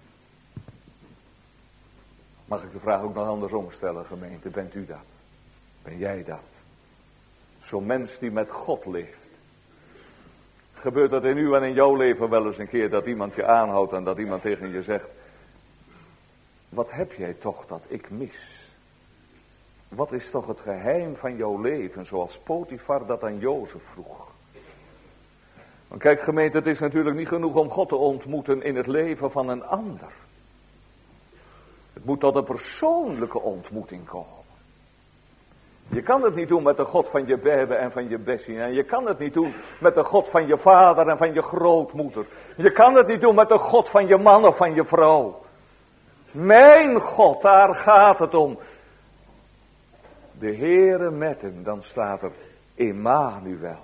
Mag ik de vraag ook nog andersom stellen, gemeente? Bent u dat? Ben jij dat? Zo'n mens die met God leeft. Gebeurt dat in u en in jouw leven wel eens een keer dat iemand je aanhoudt en dat iemand tegen je zegt, wat heb jij toch dat ik mis? Wat is toch het geheim van jouw leven, zoals Potifar dat aan Jozef vroeg? Want kijk gemeente, het is natuurlijk niet genoeg om God te ontmoeten in het leven van een ander. Het moet tot een persoonlijke ontmoeting komen. Je kan het niet doen met de God van je Bebe en van je Bessie. En je kan het niet doen met de God van je vader en van je grootmoeder. Je kan het niet doen met de God van je man of van je vrouw. Mijn God, daar gaat het om. De Heere met hem, dan staat er Emmanuel.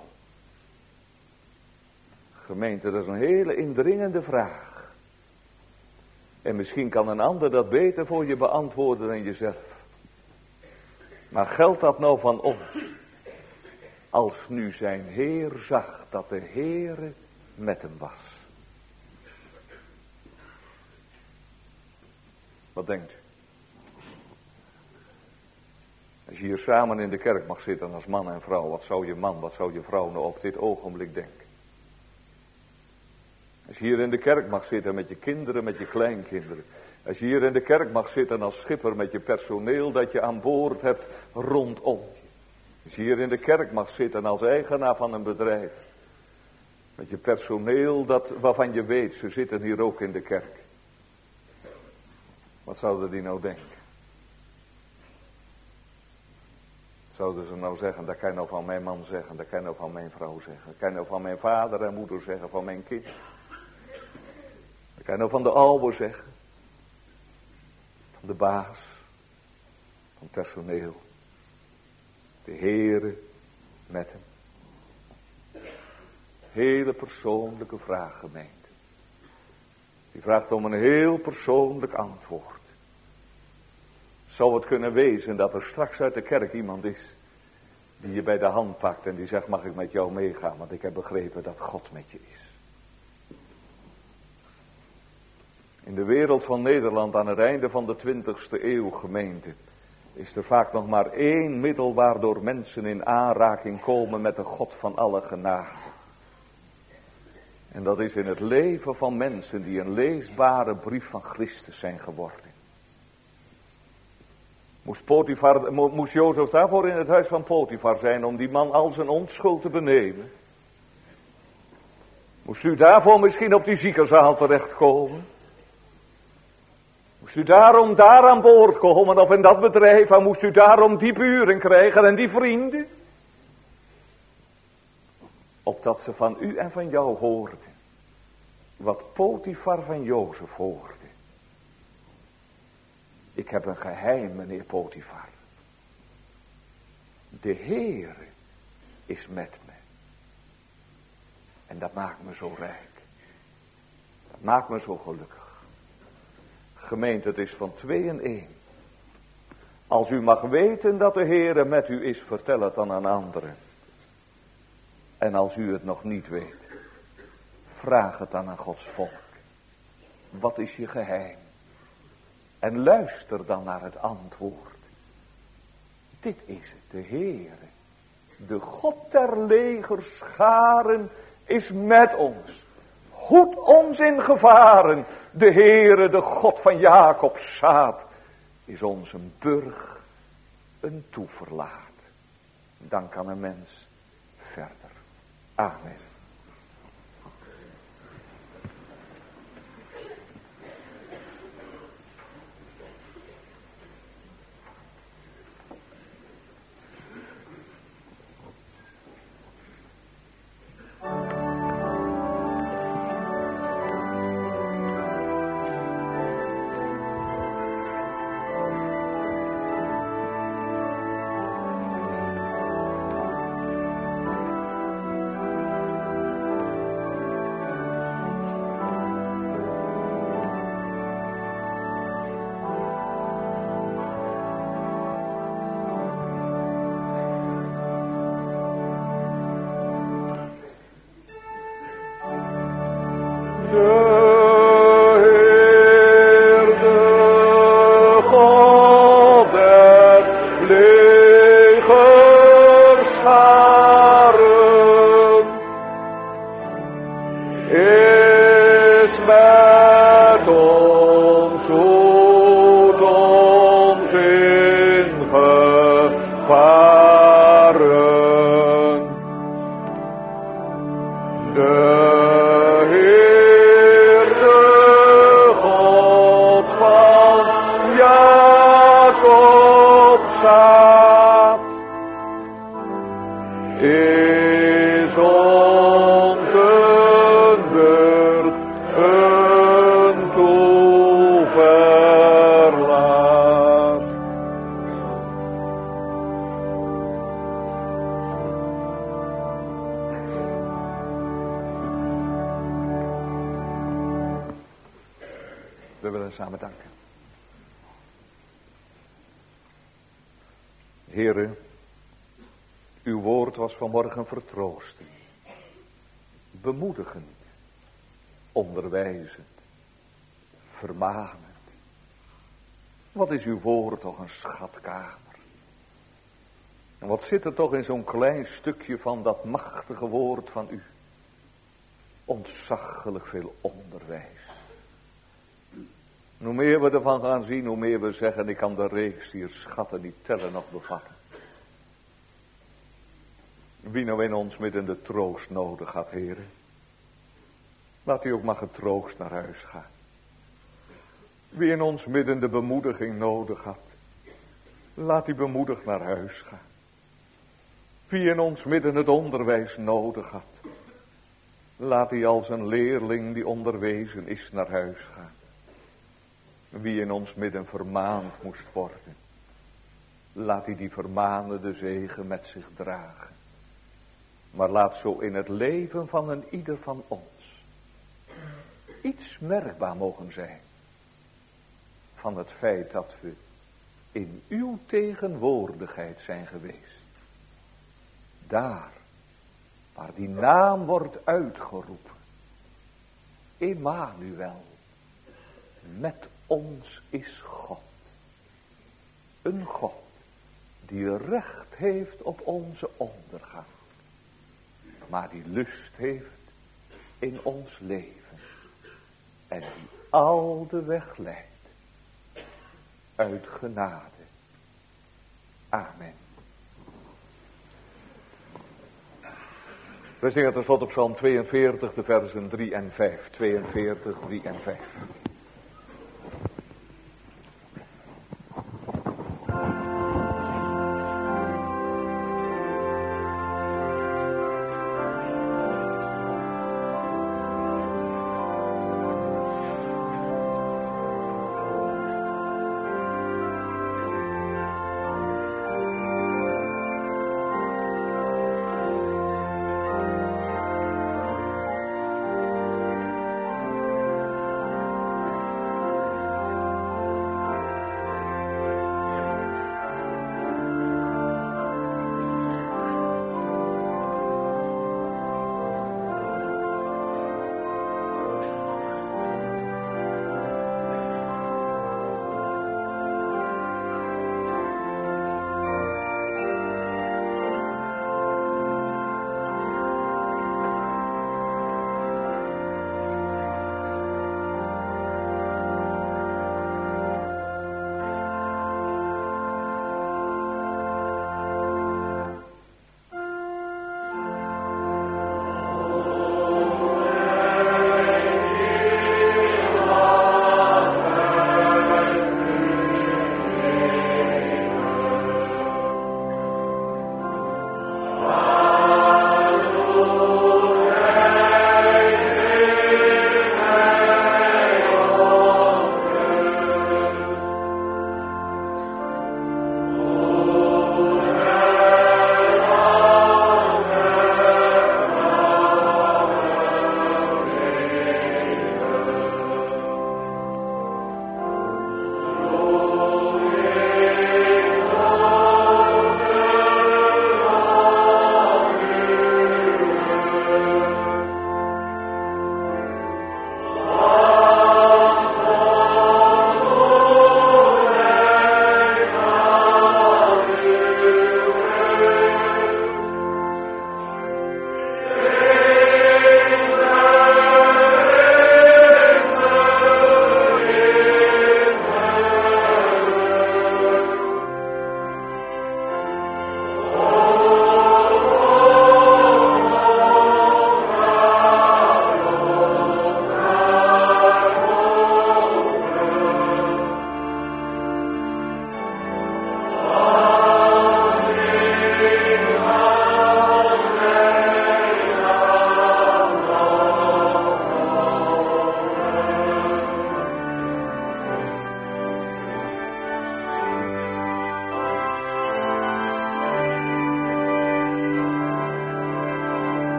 Gemeente, dat is een hele indringende vraag. En misschien kan een ander dat beter voor je beantwoorden dan jezelf. Maar geldt dat nou van ons? Als nu zijn Heer zag dat de Heere met hem was. Wat denkt u? Als je hier samen in de kerk mag zitten als man en vrouw, wat zou je man, wat zou je vrouw nou op dit ogenblik denken? Als je hier in de kerk mag zitten met je kinderen, met je kleinkinderen. Als je hier in de kerk mag zitten als schipper met je personeel dat je aan boord hebt rondom je. Als je hier in de kerk mag zitten als eigenaar van een bedrijf. Met je personeel dat, waarvan je weet, ze zitten hier ook in de kerk. Wat zouden die nou denken? Zouden ze nou zeggen, dat kan je nou van mijn man zeggen, dat kan je nou van mijn vrouw zeggen. Dat kan je nou van mijn vader en moeder zeggen, van mijn kind. Dat kan je nou van de ouder zeggen. Van de baas. Van personeel. De Heere met hem. Hele persoonlijke vraag, gemeente. Die vraagt om een heel persoonlijk antwoord. Zou het kunnen wezen dat er straks uit de kerk iemand is die je bij de hand pakt en die zegt, mag ik met jou meegaan, want ik heb begrepen dat God met je is. In de wereld van Nederland aan het einde van de twintigste eeuw, gemeente, is er vaak nog maar één middel waardoor mensen in aanraking komen met de God van alle genade. En dat is in het leven van mensen die een leesbare brief van Christus zijn geworden. Moest, Potifar, moest Jozef daarvoor in het huis van Potifar zijn om die man al zijn onschuld te benemen? Moest u daarvoor misschien op die ziekenzaal terechtkomen? Moest u daarom daar aan boord komen of in dat bedrijf en moest u daarom die buren krijgen en die vrienden? Opdat ze van u en van jou hoorden wat Potifar van Jozef hoorde. Ik heb een geheim, meneer Potifar. De Heere is met me. En dat maakt me zo rijk. Dat maakt me zo gelukkig. Gemeente, het is van twee en één. Als u mag weten dat de Heere met u is, vertel het dan aan anderen. En als u het nog niet weet, vraag het dan aan Gods volk. Wat is je geheim? En luister dan naar het antwoord. Dit is het, de Heere. De God der legerscharen is met ons. Hoed ons in gevaren. De Heere, de God van Jacobs zaad, is ons een burg, een toeverlaat. Dan kan een mens verder. Amen. We willen samen danken. Heere, uw woord was vanmorgen vertroostend, bemoedigend, onderwijzend, vermanend. Wat is uw woord toch een schatkamer. En wat zit er toch in zo'n klein stukje van dat machtige woord van u. Ontzaglijk veel onderwijs. Hoe meer we ervan gaan zien, hoe meer we zeggen, ik kan de reeks die schatten niet tellen nog bevatten. Wie nou in ons midden de troost nodig had, heren, laat hij ook maar getroost naar huis gaan. Wie in ons midden de bemoediging nodig had, laat hij bemoedigd naar huis gaan. Wie in ons midden het onderwijs nodig had, laat hij als een leerling die onderwezen is naar huis gaan. Wie in ons midden vermaand moest worden, laat hij die vermanende zegen met zich dragen. Maar laat zo in het leven van een ieder van ons iets merkbaar mogen zijn van het feit dat we in uw tegenwoordigheid zijn geweest. Daar waar die naam wordt uitgeroepen. Emmanuel, met ons is God. Een God die recht heeft op onze ondergang. Maar die lust heeft in ons leven. En die al de weg leidt. Uit genade. Amen. We zingen tenslotte op Psalm tweeënveertig, de versen drie en vijf. tweeënveertig, drie en vijf.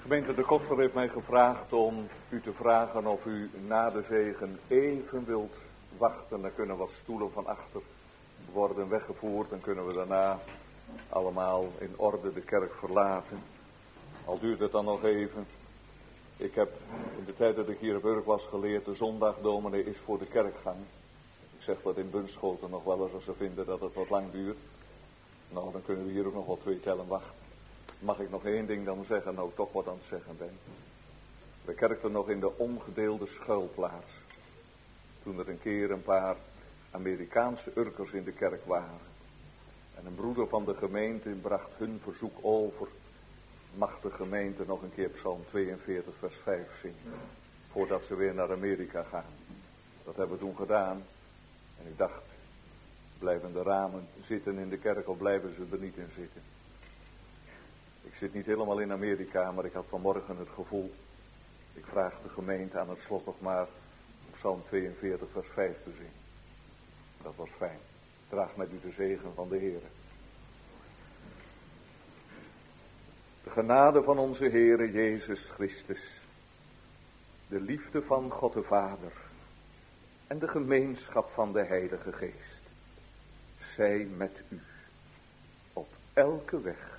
Gemeente De Koster heeft mij gevraagd om u te vragen of u na de zegen even wilt wachten. Dan kunnen wat stoelen van achter worden weggevoerd. Dan kunnen we daarna allemaal in orde de kerk verlaten. Al duurt het dan nog even. Ik heb in de tijd dat ik hier op Urk was geleerd, de zondagdominee is voor de kerkgang. Ik zeg dat in Bunschoten nog wel eens als ze vinden dat het wat lang duurt. Nou, dan kunnen we hier ook nog wel twee tellen wachten. Mag ik nog één ding dan zeggen, nou toch wat aan het zeggen ben. We kerkten nog in de ongedeelde schuilplaats. Toen er een keer een paar Amerikaanse Urkers in de kerk waren. En een broeder van de gemeente bracht hun verzoek over. Mag de gemeente nog een keer Psalm tweeënveertig vers vijf zingen. Voordat ze weer naar Amerika gaan. Dat hebben we toen gedaan. En ik dacht, blijven de ramen zitten in de kerk of blijven ze er niet in zitten? Ik zit niet helemaal in Amerika, maar ik had vanmorgen het gevoel. Ik vraag de gemeente aan het slot nog maar Psalm tweeënveertig vers vijf te zingen. Dat was fijn. Draag met u de zegen van de Heere. De genade van onze Heere Jezus Christus, de liefde van God de Vader en de gemeenschap van de Heilige Geest, zij met u op elke weg